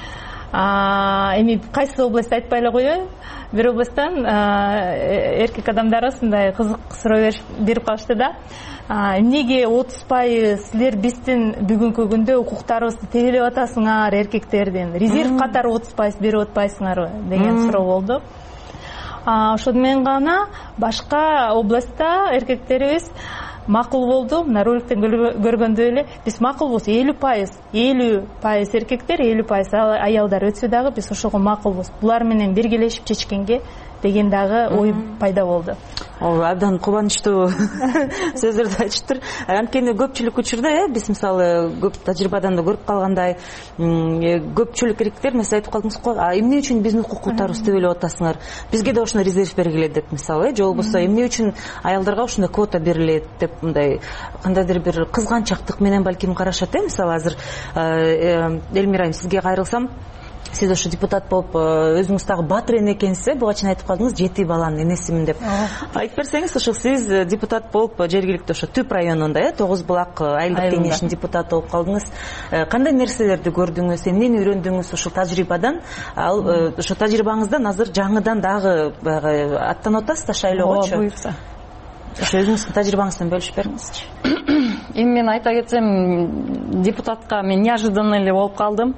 Эми кайсы область айтпай эле коеюн, бир областтан эркек адамдар ушундай кызык суроо берип калышты да. Эмнеге отуз пайыз силер биздин бүгүнкү күндө укуктарыбызды тебелеп атасыңар, эркектердин резерв катары отуз пайыз берип атпайсыңарбы деген суроо болду. Ошондо мен гана башка областта эркектерибиз макул болду. Мына роликтен көргөндөй эле биз макулбуз, элүү пайыз, элүү пайыз эркектер, элүү пайыз аялдар өтсө дагы биз ошого макулбуз. Булар менен биргелешип чечкенге деген дагы ой пайда болду. Абдан кубанычтуу сөздөрдү айтыштыр. Анткени көпчүлүк учурда, биз мисалы көп тажрыйбадан да көрүп калгандай, көпчүлүк эркектер мисалы айтып калдыңыз го, эмне үчүн биздин укуктарыбызды тебелеп атасыңар? Бизге да ошондой резерв бергиле деп мисалы, же болбосо эмне үчүн аялдарга ошондой квота берилет деп мындай кандайдыр бир кызганчактык менен балким карашат, э? Мисалы азыр Элмира, сизге кайрылсам, сиз ошо депутат болуп өзүңүз дагы баатыр эне экенсиз, буга чейин айтып калдыңыз, жети баланын энесимин деп. Айтып берсеңиз, ошо сиз депутат болуп жергиликтүү ошо Түп районунда, э, Тогуз Булак айылдык кеңешинин депутаты болуп калдыңыз. Кандай нерселерди көрдүңүз, эмнени үйрөндүңүз ошол тажрыйбадан? Ал ошо тажрыйбаңыздан азыр жаңыдан дагы баягы аттанып атасыз да шайлоогочу? Буйрса. Ошо өзүңүздүн тажрыйбаңыздан бөлүшүп бериңизчи. Эми мен айта кетсем, депутатка мен неожиданно эле болуп калдым.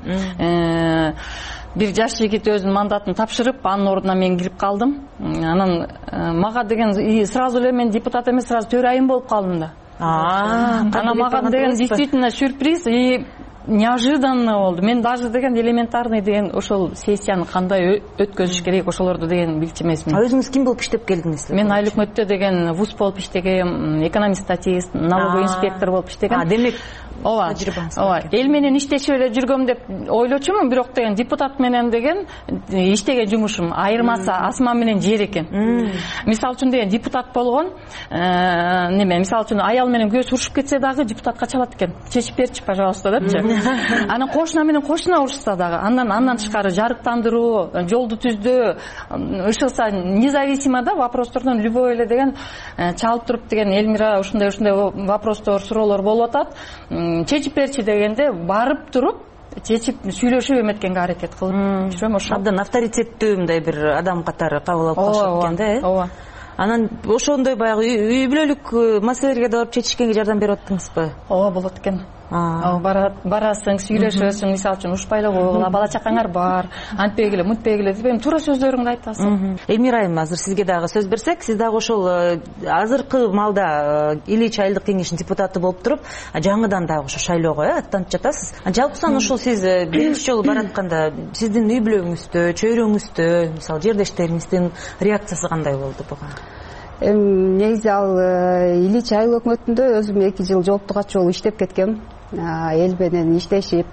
Бир жаш жигит өзүнүн мандатын тапшырып, анын ордуна мен кирип калдым. Анан мага деген сразу эле мен депутат эмес, сразу төрайым болуп калдым да. Анан мага деген действительно сюрприз и неожиданно болду. Мен даже деген элементарный деген ошол сессияны кандай өткөзүш керек, ошолорду деген билчү эмесмин. А өзүңүз ким болуп иштеп келдиңиз? Мен айыл өкмөттө деген вуз болуп иштегем, экономист статист, налоговый инспектор болуп иштегем. А, демек ооба, ооба. Эл менен иштешип эле жүргөм деп ойлочумун, бирок деген депутат менен деген иштеген жумушум айырмасы асман менен жер экен. Мисалы үчүн деген депутат болгон, неме, мисалы үчүн аял менен күйөөсү урушуп кетсе дагы депутатка чалат экен. Чечип берчи, пожалуйста депчи. Анан кошуна менен кошуна урушса дагы, андан андан тышкары жарыктандыруу, жолду түздөө, ышылса независимо да вопростордон любой эле деген чалып туруп деген Элмира ушундай ушундай вопростор, суроолор болуп атат. Чечип берчи дегенде барып туруп чечип сүйлөшүп эметкенге аракет кылып жүрөм. Ошо абдан авторитеттүү мындай бир адам катары кабыл алып калышат экен да, э? Ооба. Анан ошондой баягы үй бүлөлүк маселелерге да барып чечишкенге жардам берип аттыңызбы? Ооба, болот экен. Барасың, сүйлөшөсүң, мисалы үчүн ушпайлабы, бала чакаңар бар, антпегиле, мынтпегиле деп эми туура сөздөрүңдү айтасың. Элмира айым, азыр сизге дагы сөз берсек, сиз дагы ошол азыркы малда Ильич айылдык кеңешинин депутаты болуп туруп, жаңыдан дагы ошо шайлоого аттанып жатасыз. Жалпысынан ошол сиз биринчи жолу баратканда сиздин үй бүлөңүздө, чөйрөңүздө, мисалы жердештериңиздин реакциясы кандай болду буга? Эми негизи ал Ильич айыл өкмөтүндө өзүм эки жыл жоопту катчы болуп иштеп кеткем. Эл менен иштешип,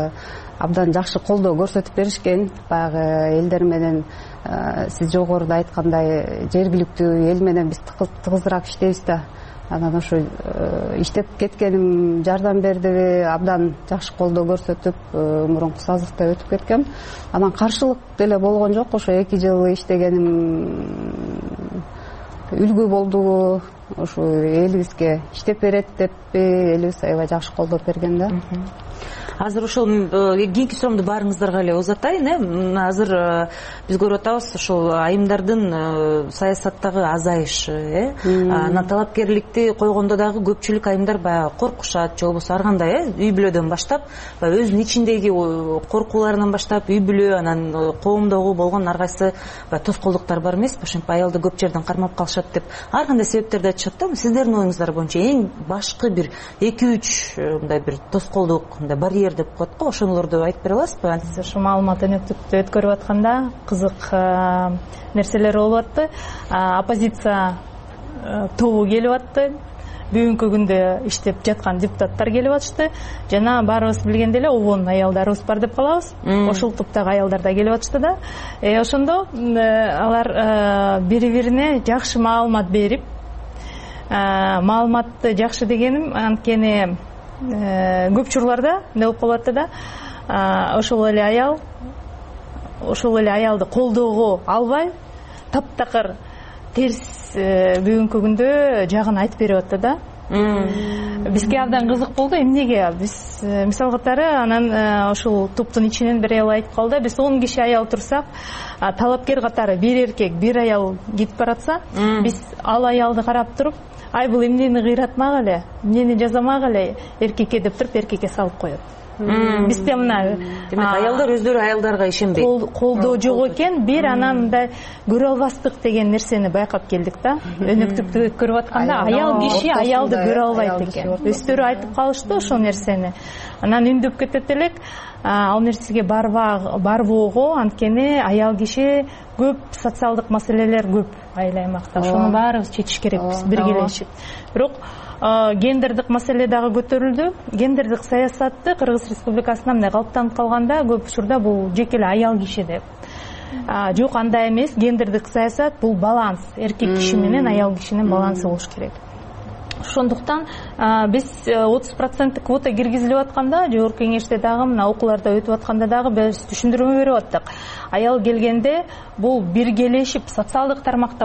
абдан жакшы колдоо көрсөтүп беришкен. Баягы элдер менен сиз жогоруда айткандай жергиликтүү эл менен биз тыгызыраак иштейбиз да. Анан ошо иштеп кеткеним жардам бердиби, абдан жакшы колдоо көрсөтүп, мурунку созывда өтүп кеткем. Анан каршылык деле болгон жок. Ошо эки жыл иштегеним үлгү болду. Ошо элибизге иштеп берет деппи, элибиз аябай жакшы колдоп берген да. азыр ошол кийинки суроомду баарыңыздарга эле узатайын. э азыр биз көрүп атабыз ошол айымдардын саясаттагы азайышы, э анан талапкерликти койгондо дагы көпчүлүк айымдар баягы коркушат же болбосо ар кандай э үй бүлөдөн баштап өзүнүн ичиндеги коркууларынан баштап үй бүлө анан коомдогу болгон ар кайсы тоскоолдуктар бар эмеспи, ошентип аялды көп жерден кармап калышат деп ар кандай себептерди айтышат да. Сиздердин оюңуздар боюнча эң башкы бир эки үч мындай бир тоскоолдук, мындай барьер деп коет го, ошолорду айтып бере аласызбы? Ошо маалымат өнөктүктү өткөрүп атканда кызык нерселер болуп атты. Оппозиция тобу келип атты. Бүгүнкү күндө иштеп жаткан депутаттар келип атышты. Жана баарыбыз билгендей эле обон аялдарыбыз бар деп калабыз. Ошол топтогу аялдар да келип атышты да. Э ошондо алар бири-бирине жакшы маалымат берип, маалыматты жакшы дегеним анткени көп учурларда эмне болуп калат да, ошол эле аял ошол эле аялды колдоого албай таптакыр терс бүгүнкү күндө жагын айтып берип атты да. Бизге абдан кызык болду. Эмнеге? Биз мисал катары анан ошол топтун ичинен бир аял айтып калды. Биз он киши аял турсак, талапкер катары бир эркек, бир аял кетип баратса, биз ал аялды карап туруп, ай бул эмнени кыйратмак эле, эмнени жасамак эле эркекке деп туруп эркекке салып коет. Бизде мына демек аялдар өздөрү аялдарга ишенбейт. Колдоо жок экен, бир анан мындай көрө албастык деген нерсени байкап келдик да. Өнөктүктү көрүп атканда аял киши аялды көрө албайт экен. Өздөрү айтып калышты ошол нерсени. Анан үндөп кетет элек, ал нерсеге барбоого, анткени аял киши көп социалдык маселелер көп айыл аймакта. Ошону баарыбыз чечиш керекпиз биргелешип. Бирок гендердик маселе дагы көтөрүлдү. Гендердик саясатты Кыргыз Республикасында мындай калыптанып калганда көп учурда бул жеке эле аял киши деп. Жок, андай эмес. Гендердик саясат бул баланс. Эркек киши менен аял кишинин балансы болуш керек. Ошондуктан биз отуз проценттик квота киргизилип атканда, жогорку кеңеште дагы мына окууларда өтүп атканда дагы биз түшүндүрмө берип аттык. Аял келгенде бул биргелешип социалдык тармакта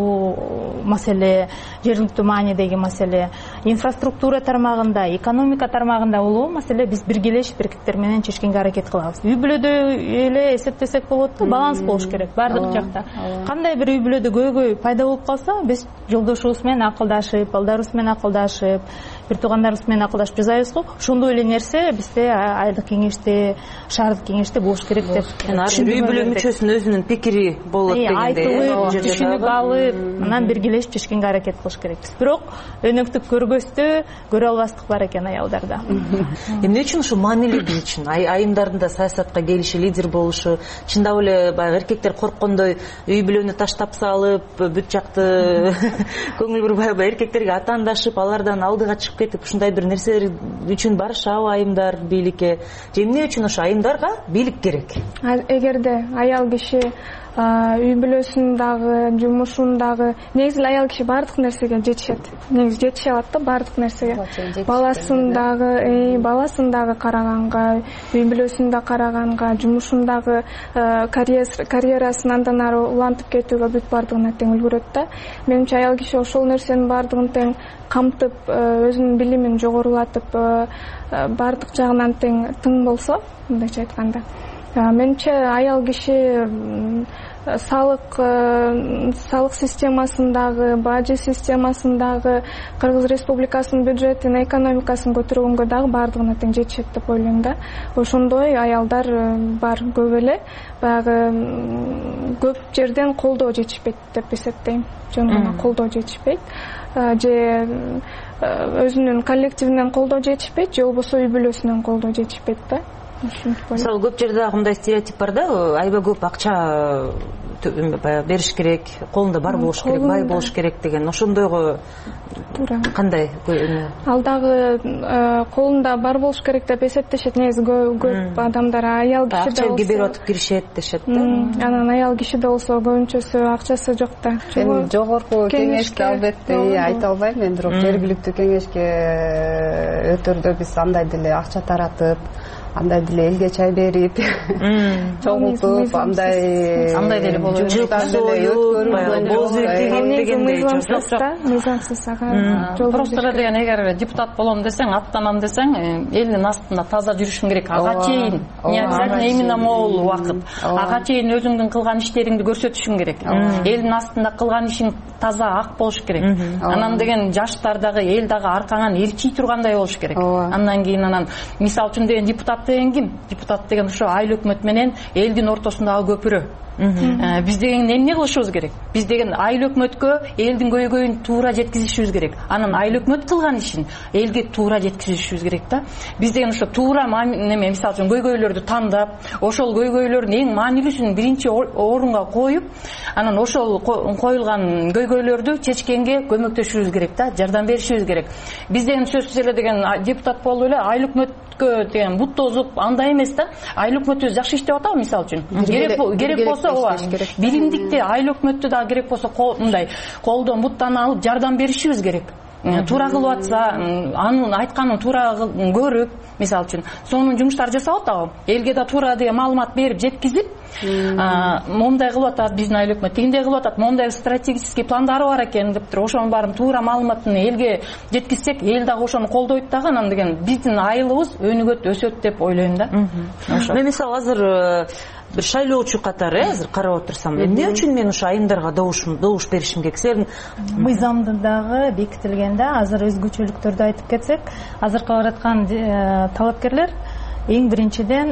болуу маселе, жергиликтүү маанидеги маселе, инфраструктура тармагында, экономика тармагында болуу маселе биз биргелешип эркектер менен чечкенге аракет кылабыз. Үй бүлөдө эле эсептесек болот да, баланс болуш керек бардык жакта. Кандай бир үй бүлөдө көйгөй пайда болуп калса, биз жолдошубуз менен акылдашып, балдарыбыз менен акылдашып, бир туугандарыбыз менен акылдашып жасайбыз го. Ошондой эле нерсе бизде айылдык кеңеште, шаардык кеңеште болуш керек деп. Үй бүлө мүчөсүнүн өзүнүн пикири болот дегендей. Айтылып, түшүнүк алып, анан биргелешип чечкенге аракет кылыш керекпиз. Бирок өнөктүк көргөстө көрө албастык бар экен аялдарда. Эмне үчүн ушу маанилүү биз үчүн? Айымдардын да саясатка келиши, лидер болушу, чындап эле баягы эркектер корккондой үй бүлөнү таштап салып, бүт жакты көңүл бурбай эркектерге атаандашып, алардан алдыга чыгып кетип, ушундай бир нерселер үчүн барышабы айымдар бийликке? Же эмне үчүн ошо айымдарга бийлик керек? Эгерде аял киши үй бүлөсүндагы, жумушундагы, негизи аял киши баардык нерсеге жетишет. Негизи жетише алат да баардык нерсеге. Баласындагы, баласындагы караганга, үй бүлөсүндө караганга, жумушундагы карьерасын андан ары улантып кетүүгө бүт баардыгына тең үлгүрөт да. Менимче аял киши ошол нерсенин баардыгын тең камтып, өзүнүн билимин жогорулатып, баардык жагынан тең тың болсо, мындайча айтканда. Менимче аял киши салык салык системасындагы, бажы системасындагы, Кыргыз Республикасынын бюджетин, экономикасын көтөргөнгө дагы баардыгына тең жетишет деп ойлойм да. Ошондой аялдар бар көп эле, баягы көп жерден колдоо жетишпейт деп эсептейм. Жөн гана колдоо жетишпейт. Же өзүнүн коллективинен колдоо жетишпейт, же болбосо үй бүлөсүнөн колдоо жетишпейт да. Мисалы көп жерде мындай стереотип бар да, аябай көп акча бериш керек, колунда бар болуш керек, бай болуш керек деген. Ошондойго кандай? Ал дагы колунда бар болуш керек деп эсептешет. Негизи көп адамдар аял киши да акча берип атып киришет дешет да. Анан аял киши да болсо көбүнчөсү акчасы жок да. Мен жогорку кеңешке албетте айта албайм, мен бирок жергиликтүү кеңешке өтөрдө биз андай деле акча таратып, андай деле элге чай берип чогултуп андай андай деле болот. Мыйзамсыз ага жол просто деген эгер депутат болом десең, аттанам десең, элдин астында таза жүрүшүң керек. Ага чейин не обязательно именно могул убакыт. Ага чейин өзүңдүн кылган иштериңди көрсөтүшүң керек. Элдин астында кылган ишиң таза ак болуш керек. Анан деген жаштар дагы эл дагы аркаңан эрчий тургандай болуш керек. Андан кийин анан мисалы үчүн деген депутат деген ким? Депутат деген ошо айыл өкмөт менен элдин ортосундагы көпүрө. Биз деген эмне кылышыбыз керек? Биз деген айыл өкмөткө элдин көйгөйүн туура жеткизишибиз керек. Анан айыл өкмөт кылган ишин элге туура жеткизишибиз керек да. Биз деген ошо туура неме мисалы үчүн көйгөйлөрдү тандап, ошол көйгөйлөрдүн эң маанилүүсүн биринчи орунга коюп, анан ошол коюлган көйгөйлөрдү чечкенге көмөктөшүбүз керек да, жардам беришибиз керек. Биз деген сөзсүз эле деген депутат болуп эле айыл өкмөткө деген бут тозуп андай эмес да. Айыл өкмөтүбүз жакшы иштеп атабы мисалы үчүн? Керек керек болсо ооба. Биримдикте айыл өкмөттү дагы керек болсо мындай колдон буттан алып жардам беришибиз керек. Туура кылып атса, анын айтканын туура көрүп, мисалы үчүн, сонун жумуштар жасап атабы? Элге да туура деген маалымат берип жеткизип, момундай кылып атат биздин айыл өкмөт, тигиндей кылып атат, момундай стратегический пландары бар экен деп туруп, ошонун баарын туура маалыматын элге жеткизсек, эл дагы ошону колдойт дагы, анан деген биздин айылыбыз өнүгөт, өсөт деп ойлойм да. Мен мисалы азыр бир шайлоочу катары азыр карап отурсам, эмне үчүн мен ошо айымдарга добуш беришим керек? Силердин мыйзамда дагы бекитилген да, азыр өзгөчөлүктөрдү айтып кетсек, азыркы бараткан талапкерлер эң биринчиден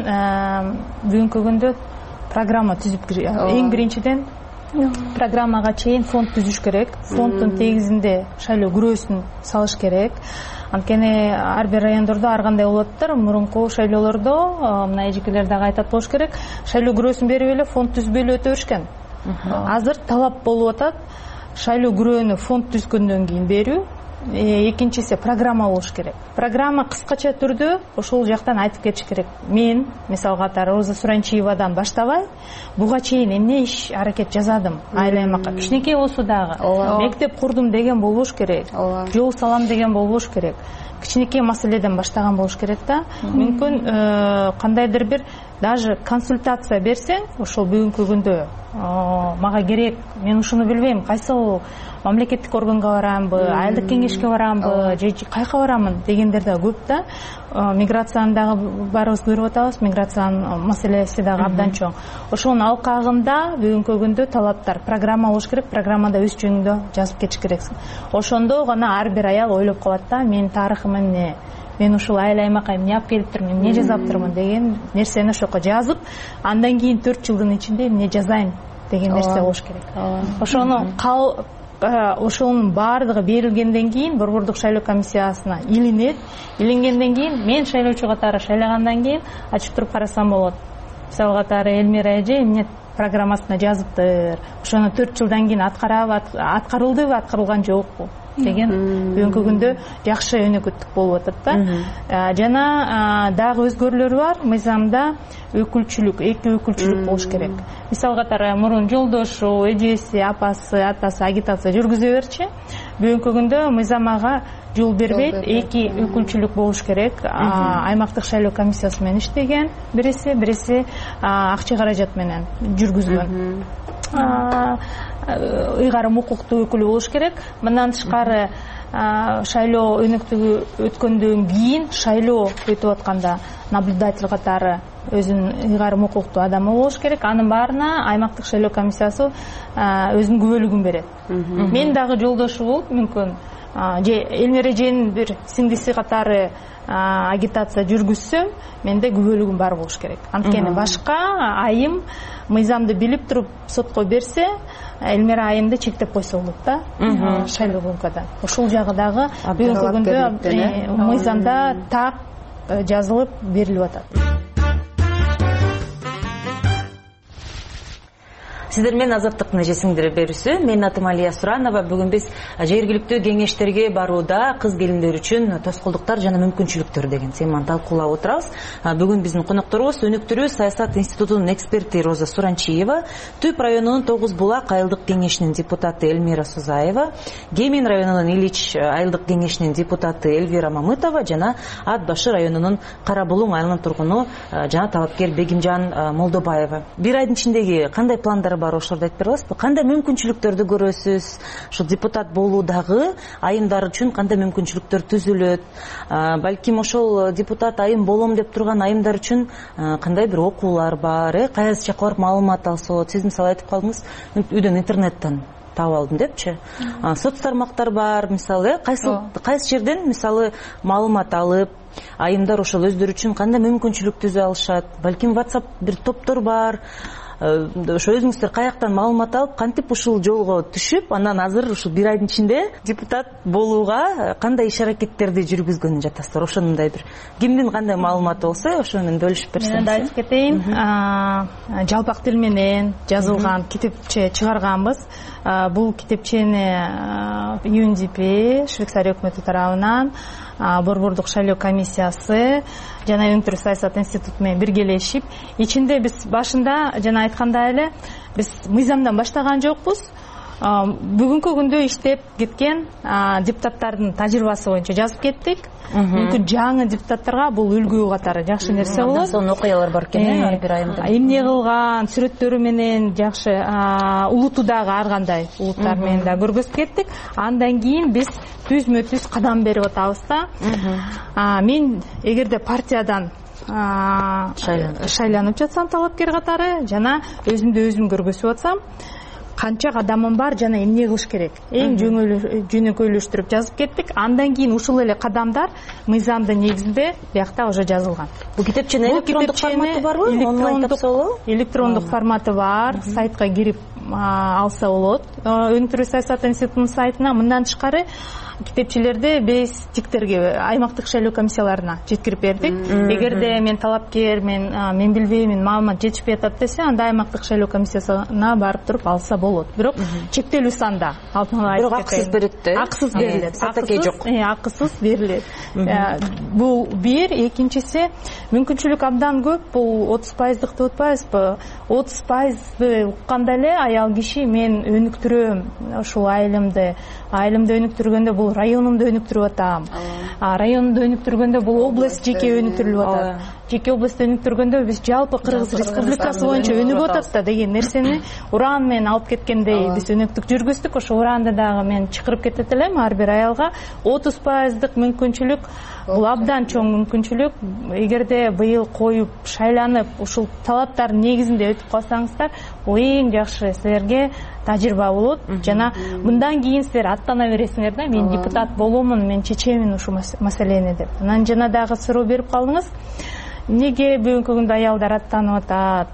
бүгүнкү күндө программа түзүп, эң биринчиден программага чейин фонд түзүш керек. Фонддун тегизинде шайлоо күрөөсүн салыш керек. Анткени ар бир райондордо ар кандай болот да, мурунку шайлоолордо мына эжекелер дагы айтат болуш керек, шайлоо күрөөсүн берип эле фонд түзбөй эле өтө беришкен. Азыр талап болуп атат шайлоо күрөөнү фонд түзгөндөн кийин берүү, экинчиси программа болуш керек. Программа кыскача түрдө ошол жактан айтып кетиш керек. Мен мисалы катары Роза Суранчиевадан баштабай буга чейин эмне иш аракет жасадым айыл аймакка. Кичинекей болсо дагы мектеп курдум деген болбош керек. Жол салам деген болбош керек. Кичинекей маселеден баштаган болуш керек да. Мүмкүн кандайдыр бир даже консультация берсең, ошол бүгүнкү күндө мага керек, мен ушуну билбейм, кайсыл мамлекеттик органга барамбы, айылдык кеңешке барамбы, же кайка барамын дегендер да көп да. Миграцияны дагы баарыбыз көрүп атабыз, миграциянын маселеси дагы абдан чоң. Ошонун алкагында бүгүнкү күндө талаптар, программа болуш керек, программада өз жөнүндө жазып кетиш керексиң. Ошондо гана ар бир аял ойлоп калат да, менин тарыхым эмне, мен ушул айыл аймакка эмне алып келиптирмин, эмне жасаптырмын деген нерсени ошоко жазып, андан кийин төрт жылдын ичинде эмне жазайын деген нерсе болуш керек. Ошону ошонун баардыгы берилгенден кийин Борбордук шайлоо комиссиясына илинет. Илингенден кийин мен шайлоочу катары шайлагандан кийин ачып туруп карасам болот. Мисалы катары Элмира эже эмне программасына жазыптыр, ошону төрт жылдан кийин аткарылдыбы, аткарылган жокпу деген бүгүнкү күндө жакшы өнөкөттүк болуп атат да. Жана дагы өзгөрүүлөр бар. Мыйзамда өкүлчүлүк, эки өкүлчүлүк болуш керек. Мисалы катары мурун жолдошу, эжеси, апасы, атасы агитация жүргүзө берчи. Бүгүнкү күндө мыйзам ага жол бербейт, эки өкүлчүлүк болуш керек. Аймактык шайлоо комиссиясы менен иштеген, бириси, бириси акча каражат менен жүргүзгөн. Ыйгарым укуктуу өкүлү болуш керек. Мындан тышкары шайлоо өнөктүгү өткөндөн кийин шайлоо өтүп атканда наблюдатель катары өзүнүн ыйгарым укуктуу адамы болуш керек. Анын баарына аймактык шайлоо комиссиясы өзүнүн күбөлүгүн берет. Мен дагы жолдошу болуп, мүмкүн же Элмира эженин бир сиңдиси катары агитация жүргүзсөм, менде күбөлүгүм бар болуш керек. Анткени башка айым мыйзамды билип туруп сотко берсе, Элмира айымды чектеп койсо болот да, шайлоо укмкадан. Ошол жагы дагы бүгүнкү күндө мыйзамда так жазылып берилип атат. Сиздер менен Азаттыктын эжесиңдер берүүсү. Менин атым Алия Суранова. Бүгүн биз жергиликтүү кеңештерге барууда кыз келиндер үчүн тоскоолдуктар жана мүмкүнчүлүктөр деген теманы талкуулап отурабыз. Бүгүн биздин конокторубуз Өнүктүрүү саясат институтунун эксперти Роза Суранчиева, Түп районунун Тогуз Булак айылдык кеңешинин депутаты Элмира Сузаева, Кемин районунун Илич айылдык кеңешинин депутаты Элвира Мамытова жана Ат Башы районунун Кара Булуң айылынын тургуну жана талапкер Бегимжан Молдобаева. Бир айдын ичиндеги кандай пландар бар, ошолорду айтып бере аласызбы? Кандай мүмкүнчүлүктөрдү көрөсүз? Ошо депутат болуудагы айымдар үчүн кандай мүмкүнчүлүктөр түзүлөт? Балким ошол депутат айым болом деп турган айымдар үчүн кандай бир окуулар бар, э? Кайсы жака барып маалымат алса болот? Сиз мисалы айтып калдыңыз, үйдөн интернеттен таап алдым депчи. Соц тармактар бар, мисалы, кайсы кайсы жерден мисалы маалымат алып, айымдар ошол өздөрү үчүн кандай мүмкүнчүлүк түзө алышат? Балким WhatsApp бир топтор бар. Ошо өзүңүздөр каяктан маалымат алып, кантип ушул жолго түшүп, анан азыр ушул бир айдын ичинде депутат болууга кандай иш аракеттерди жүргүзгөн жатасыздар? Ошондой бир кимдин кандай маалыматы болсо, ошо менен бөлүшүп берсеңиз. Мен да айтып кетейин. Жалпак тил менен жазылган китепче чыгарганбыз. Бул китепчени ю эн ди пи Швейцария өкмөтү тарабынан борбордук шайлоо комиссиясы жана Өнүктүрүү саясат институту менен биргелешип, ичинде биз башында жана айткандай эле биз мыйзамдан баштаган жокпуз. Бүгүнкү күндө иштеп кеткен депутаттардын тажрыйбасы боюнча жазып кеттик. Мүмкүн жаңы депутаттарга бул үлгү катары жакшы нерсе болот. Сонун окуялар бар экен, ар бир айымда. Эмне кылган, сүрөттөрү менен жакшы, улутуудагы ар кандай улуттар менен да көргөзүп кеттик. Андан кийин биз түзмө түз кадам берип атабыз да. Мен эгерде партиядан шайланып жатсам талапкер катары жана өзүмдү өзүм көргөзүп атсам, канча кадамым бар жана эмне кылыш керек? Эң жөнөкөйлөштүрүп жазып кеттик. Андан кийин ушул эле кадамдар мыйзамдын негизинде биякта уже жазылган. Бул китепченин электрондук форматы барбы? Электрондук форматы бар. Сайтка кирип алса болот. Өнүктүрүү саясат институтунун сайтына. Мындан тышкары китепчелерди биз тиктерге, аймактык шайлоо комиссияларына жеткирип бердик. Эгерде мен талапкер, мен мен билбейм, мен маалымат жетишпей атат десе, анда аймактык шайлоо комиссиясына барып туруп алса болот. Бирок чектелүү санда. Бирок акысыз берет да? Акысыз берилет. Сатакей жок. Акысыз берилет. Бул бир, экинчиси мүмкүнчүлүк абдан көп. Бул отуз пайыздык деп атпайбызбы? отуз пайызды укканда эле аял киши мен өнүктүрөм ушул айылымды. Айылымды өнүктүргөндө бул районумду өнүктүрүп атам. Районумду өнүктүргөндө бул область жеке өнүктүрүлүп атат. Жеке областты өнүктүргөндө биз жалпы Кыргыз Республикасы боюнча өнүгүп атат да деген нерсени уран менен алып кеткендей биз өнүктүк жүргүздүк. Ошо уранды дагы мен чакырып кетет элем ар бир аялга. отуз пайыздык мүмкүнчүлүк бул абдан чоң мүмкүнчүлүк. Эгерде быйыл коюп, шайланып, ушул талаптардын негизинде өтүп калсаңыздар, бул эң жакшы силерге тажрыйба болот. Жана мындан кийин силер аттана бересиңер да, мен депутат боломун, мен чечемин ушул маселени деп. Анан жана дагы суроо берип калдыңыз. Неге бүгүнкү күндө аялдар аттанып атат?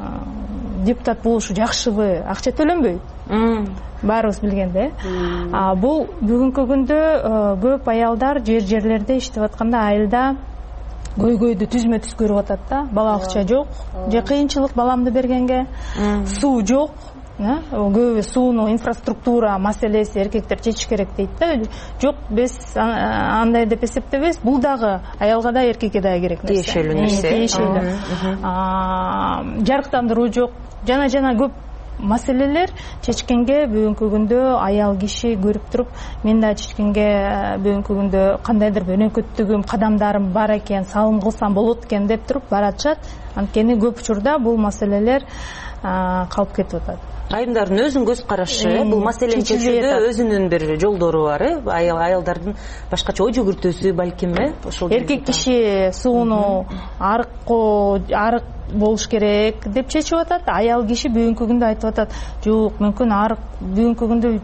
Депутат болушу жакшыбы? Акча төлөнбөйт. Баарыбыз билгенде. Бул бүгүнкү күндө көп аялдар жер-жерлерде иштеп атканда айылда көйгөйдү түзмө түз көрүп атат да. Бала акча жок, же кыйынчылык баламды бергенге, суу жок. Көбү сууну инфраструктура маселеси эркектер чечиш керек дейт да. Жок, биз андай деп эсептебейбиз. Бул дагы аялга да эркекке да керек нерсе. Тиешелүү нерсе. Тиешелүү. Жарыктандыруу жок. Жана жана көп маселелер чечкенге бүгүнкү күндө аял киши көрүп туруп, мен да чечкенге бүгүнкү күндө кандайдыр бир өнөкөттүгүм, кадамдарым бар экен, салым кылсам болот экен деп туруп баратышат. Анткени көп учурда бул маселелер калып кетип атат. Айымдардын өзүнүн көз карашы, бул маселени чечүүдө өзүнүн бир жолдору бар, э? Аялдардын башкача ой жүгүртүүсү балким, э? Эркек киши сууну арыкко арык болуш керек деп чечип атат. Аял киши бүгүнкү күндө айтып атат, жок, мүмкүн арык бүгүнкү күндө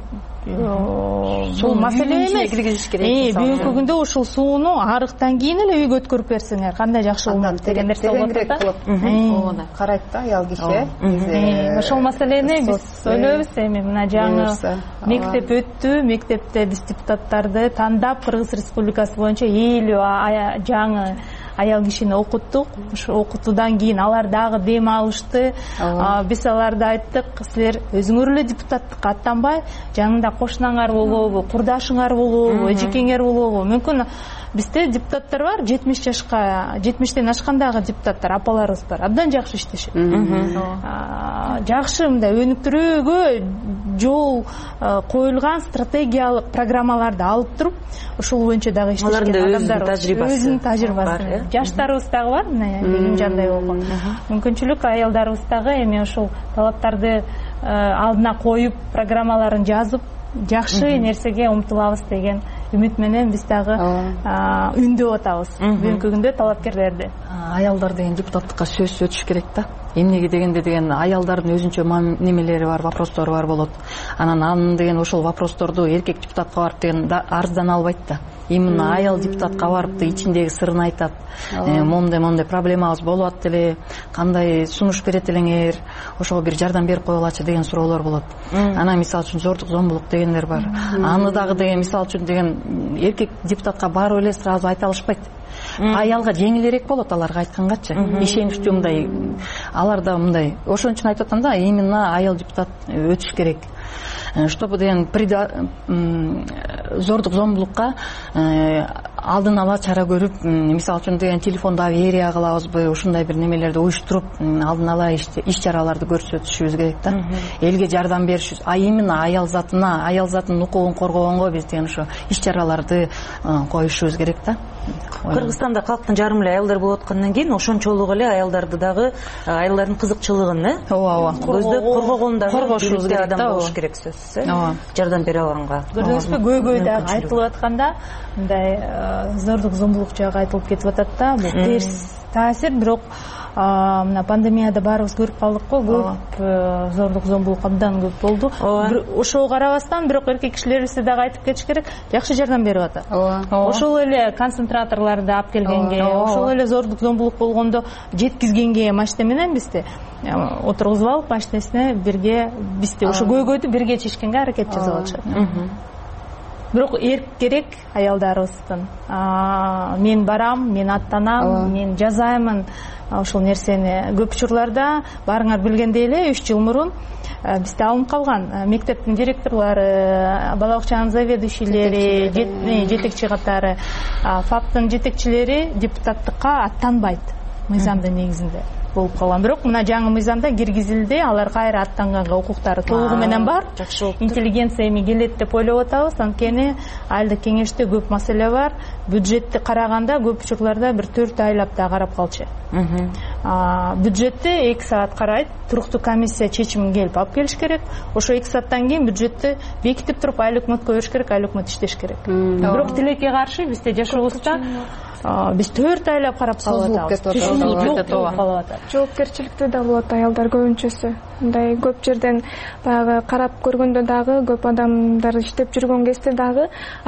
бул маселе эмес. Бүгүнкү күндө ушул сууну арыктан кийин эле үйгө өткөрүп берсеңер кандай жакшы болот деген нерсе болот да. Карайт да аял киши. Ошол маселени биз ойлойбуз. Эми мына жаңы мектеп өттү, мектепте биз депутаттарды тандап Кыргыз Республикасы боюнча элүү жаңы аял кишини окуттук. Ошо окутуудан кийин алар дагы дем алышты. Биз аларда айттык, силер өзүңөр эле депутаттыкка аттанбай, жаныңда кошунаңар болобу, курдашыңар болобу, эжекеңер болобу. Мүмкүн бизде депутаттар бар, жетимиш жашка, жетимиштен ашкандагы депутаттар, апаларыбыз бар. Абдан жакшы иштешет. Жакшы мындай өнүктүрүүгө жол коюлган стратегиялык программаларды алып туруп, ошол боюнча дагы иштешкен адамдар, өзүнүн тажрыйбасы. Жаштарыбыз дагы бар, мына Элим жандай болгон. Мүмкүнчүлүк аялдарыбыз дагы эми ошол талаптарды алдына коюп, программаларын жазып, жакшы нерсеге умтулабыз деген үмүт менен биз дагы үндөп атабыз бүгүнкү күндө талапкерлерди. Аялдар деген депутаттыкка сөзсүз өтүш керек да. Эмнеге дегенде деген аялдардын өзүнчө немелери бар, вопростору бар болот. Анан анын деген ошол вопросторду эркек депутатка барып деген арыздана албайт да. Именно аял депутатка барып да ичиндеги сырын айтат. Момде момде проблемабыз болуп атты эле, кандай сунуш берет элеңер, ошого бир жардам берип койгулачы деген суроолор болот. Анан мисалы үчүн зордук зомбулук дегендер бар. Аны дагы деген мисалы үчүн деген эркек депутатка барып эле сразу айта алышпайт. Аялга жеңилирээк болот аларга айткангачы. Ишеничтүү мындай аларда мындай. Ошон үчүн айтып атам да, именно аял депутат өтүш керек. Чтобы деген зордук зомбулукка алдын ала чара көрүп, мисалы үчүн деген телефондо авария кылабызбы, ушундай бир немелерди уюштуруп, алдын ала иш чараларды көрсөтүшүбүз керек да. Элге жардам беришибиз, а именно аял затына, аял затынын укугун коргогонго биз деген ошо иш чараларды коюшубуз керек да. Кыргызстанда калктын жарымы эле аялдар болуп аткандан кийин ошончолук эле аялдарды дагы, аялдардын кызыкчылыгын, э, ооба, көздөп коргогон дагы коргошубуз керек да, болуш керек сөзсүз, э, жардам бере алганга. Көрдүңүзбү, көйгөй дагы айтылып атканда, мындай зордук зомбулук жагы айтылып кетип атат да, бул терс таасир, бирок мына пандемияда баарыбыз көрүп калдык го, көп зордук зомбулук абдан көп болду. Ошого карабастан, бирок эркек кишилерибизде дагы айтып кетиш керек, жакшы жардам берип атат. Ошол эле концентраторлорду алып келгенге, ошол эле зордук зомбулук болгондо жеткизгенге машина менен бизде отургузуп алып, машинесине бирге бизде ошо көйгөйдү бирге чечкенге аракет жасап атышат. Бирок эрк керек аялдарыбыздын. Мен барам, мен аттанам, мен жазаймын ошол нерсени. Көп учурларда баарыңар билгендей эле үч жыл мурун бизде алынып калган мектептин директорлору, бала бакчанын заведующийлери, жетекчи катары, фаптын жетекчилери депутаттыкка аттанбайт мыйзамдын негизинде болуп калган. Бирок мына жаңы мыйзамда киргизилди, алар кайра аттанганга укуктары толугу менен бар. Интеллигенция эми келет деп ойлоп атабыз, анткени айылдык кеңеште көп маселе бар. Бюджетти караганда көп учурларда бир төрт айлап да карап калчу. Бюджетти эки саат карайт, туруктуу комиссия чечимин келип алып келиш керек. Ошо эки сааттан кийин бюджетти бекитип туруп айыл өкмөткө бериш керек, айыл өкмөт иштеш керек. Бирок тилекке каршы бизде жашообузда биз төрт айлап карап калып атабыз. Жоопкерчиликтүү да болот аялдар көбүнчөсү. Мындай көп жерден баягы карап көргөндө дагы көп адамдар иштеп жүргөн кезде дагы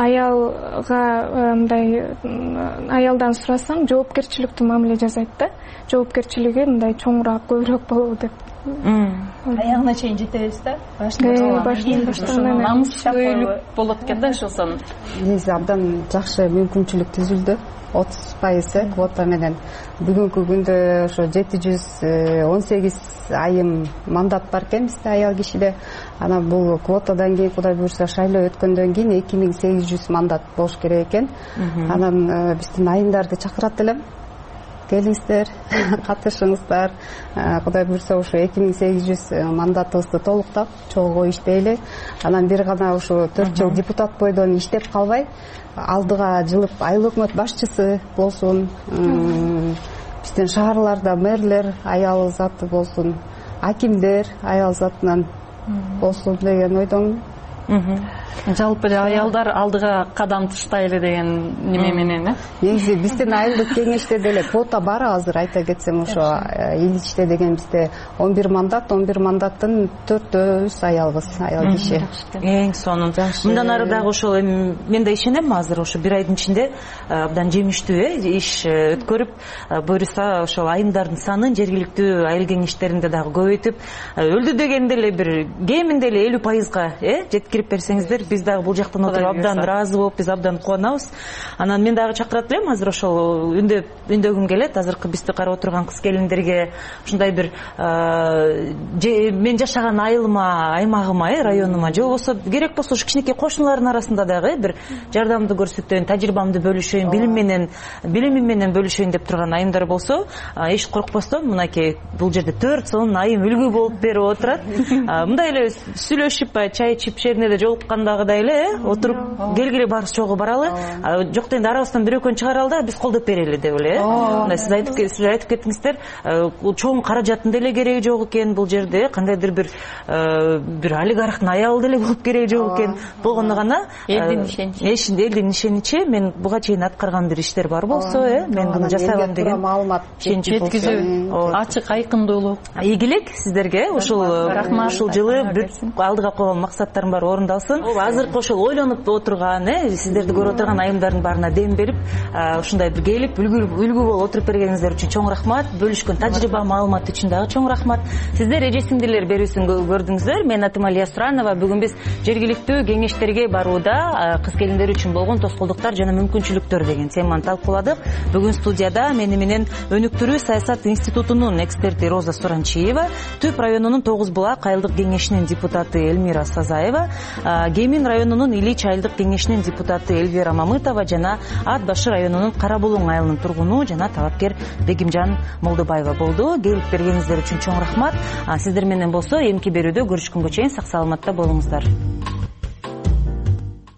аялга мындай аялдан сурасаң жоопкерчиликтүү мамиле жасайт да. Жоопкерчилиги мындай чоңураак, көбүрөөк болобу деп. Аягына чейин жетебиз да. Башынан намыскөйлүк болот экен да ошол. Негизи абдан жакшы мүмкүнчүлүк түзүлдү. отуз пайыз квота менен бүгүнкү күндө ошо жети жүз он сегиз айым мандат бар экен бизде аял кишиде. Анан бул квотадан кийин Кудай буйрса шайлоо өткөндөн кийин эки миң сегиз жүз мандат болуш керек экен. Анан биздин айымдарды чакырат элем. Келиңиздер, катышыңыздар. Кудай буйрса ошо эки миң сегиз жүз мандатыбызды толуктап, чогуу иштейли. Анан бир гана ошо төрт жыл депутат бойдон иштеп калбай, алдыга жылып айыл өкмөт башчысы болсун, биздин шаарларда мэрлер аял заты болсун, акимдер аял затынан болсун деген ойдомун. Жалпы эле аялдар алдыга кадам таштайлы деген неме менен, э? Негизи биздин айылдык кеңеште деле квота бар азыр, айта кетсем ошо Иличте деген бизде он бир мандат, он бир мандаттын төртөөбүз аялбыз, аял киши. Эң сонун. Мындан ары дагы ошол мен да ишенем, азыр ошо бир айдын ичинде абдан жемиштүү, э, иш өткөрүп, буюрса ошол айымдардын санын жергиликтүү айыл кеңештеринде дагы көбөйтүп, өлдү дегенде эле бир кеминде эле элүү пайызга, э, жеткирип берсеңиздер биз дагы бул жактан отуруп абдан ыраазы болуп, биз абдан кубанабыз. Анан мен дагы чакырат элем азыр ошол үндөп үндөгүм келет азыркы бизди карап отурган кыз келиндерге, ушундай бир мен жашаган айылыма, аймагыма, районума, же болбосо керек болсо ушу кичинекей кошуналардын арасында дагы бир жардамды көрсөтөйүн, тажрыйбамды бөлүшөйүн, билим менен билимим менен бөлүшөйүн деп турган айымдар болсо, эч коркпостон мынакей бул жерде төрт сонун айым үлгү болуп берип отурат. Мындай эле сүйлөшүп, чай ичип, шеринеде жолуккандагыдай эле отуруп келгиле барыбыз чогуу баралы. Жок дегенде арабыздан бир экөөнү чыгаралы да биз колдоп берели деп эле. Мындай сиз айтып сиз айтып кеттиңиздер, чоң каражаттын деле кереги жок экен бул жерде, кандайдыр бир бир олигархтын аялы деле болуп кереги жок экен. Болгондо гана элдин ишеничи. Элдин ишеничи мен буга чейин аткарган бир иштер бар болсо, мен буну жасагам деген маалымат жеткизүү, ачык айкындуулук. Ийгилик сиздерге ушул ушул жылы бүт алдыга койгон максаттарым бар орундалсын. Азыркы ошол ойлонуп отурган, сиздерди көрүп отурган айымдардын баарына дем берип, ушундай бир келип үлгү болуп отуруп бергениңиздер үчүн чоң рахмат. Бөлүшкөн тажрыйба, маалымат үчүн дагы чоң рахмат. Сиздер эже сиңдилер берүүсүн көрдүңүздөр. Мен атым Алия Суранова. Бүгүн биз жергиликтүү кеңештерге барууда кыз келиндер үчүн болгон тоскоолдуктар жана мүмкүнчүлүктөр деген теманы талкууладык. Бүгүн студияда мени менен Өнүктүрүү саясат институтунун эксперти Роза Суранчиева, Түп районунун Тогуз Булак айылдык кеңешинин депутаты Элмира Сазаева, Кемин районунун Илич айылдык кеңешинин депутаты Элвира Мамытова жана Ат Башы районунун Кара Булуң айылынын тургуну жана талапкер Бегимжан Молдобаева болду. Келип бергениңиздер үчүн чоң рахмат. Сиздер менен болсо эмки берүүдө көрүшкөнгө чейин сак саламатта болуңуздар.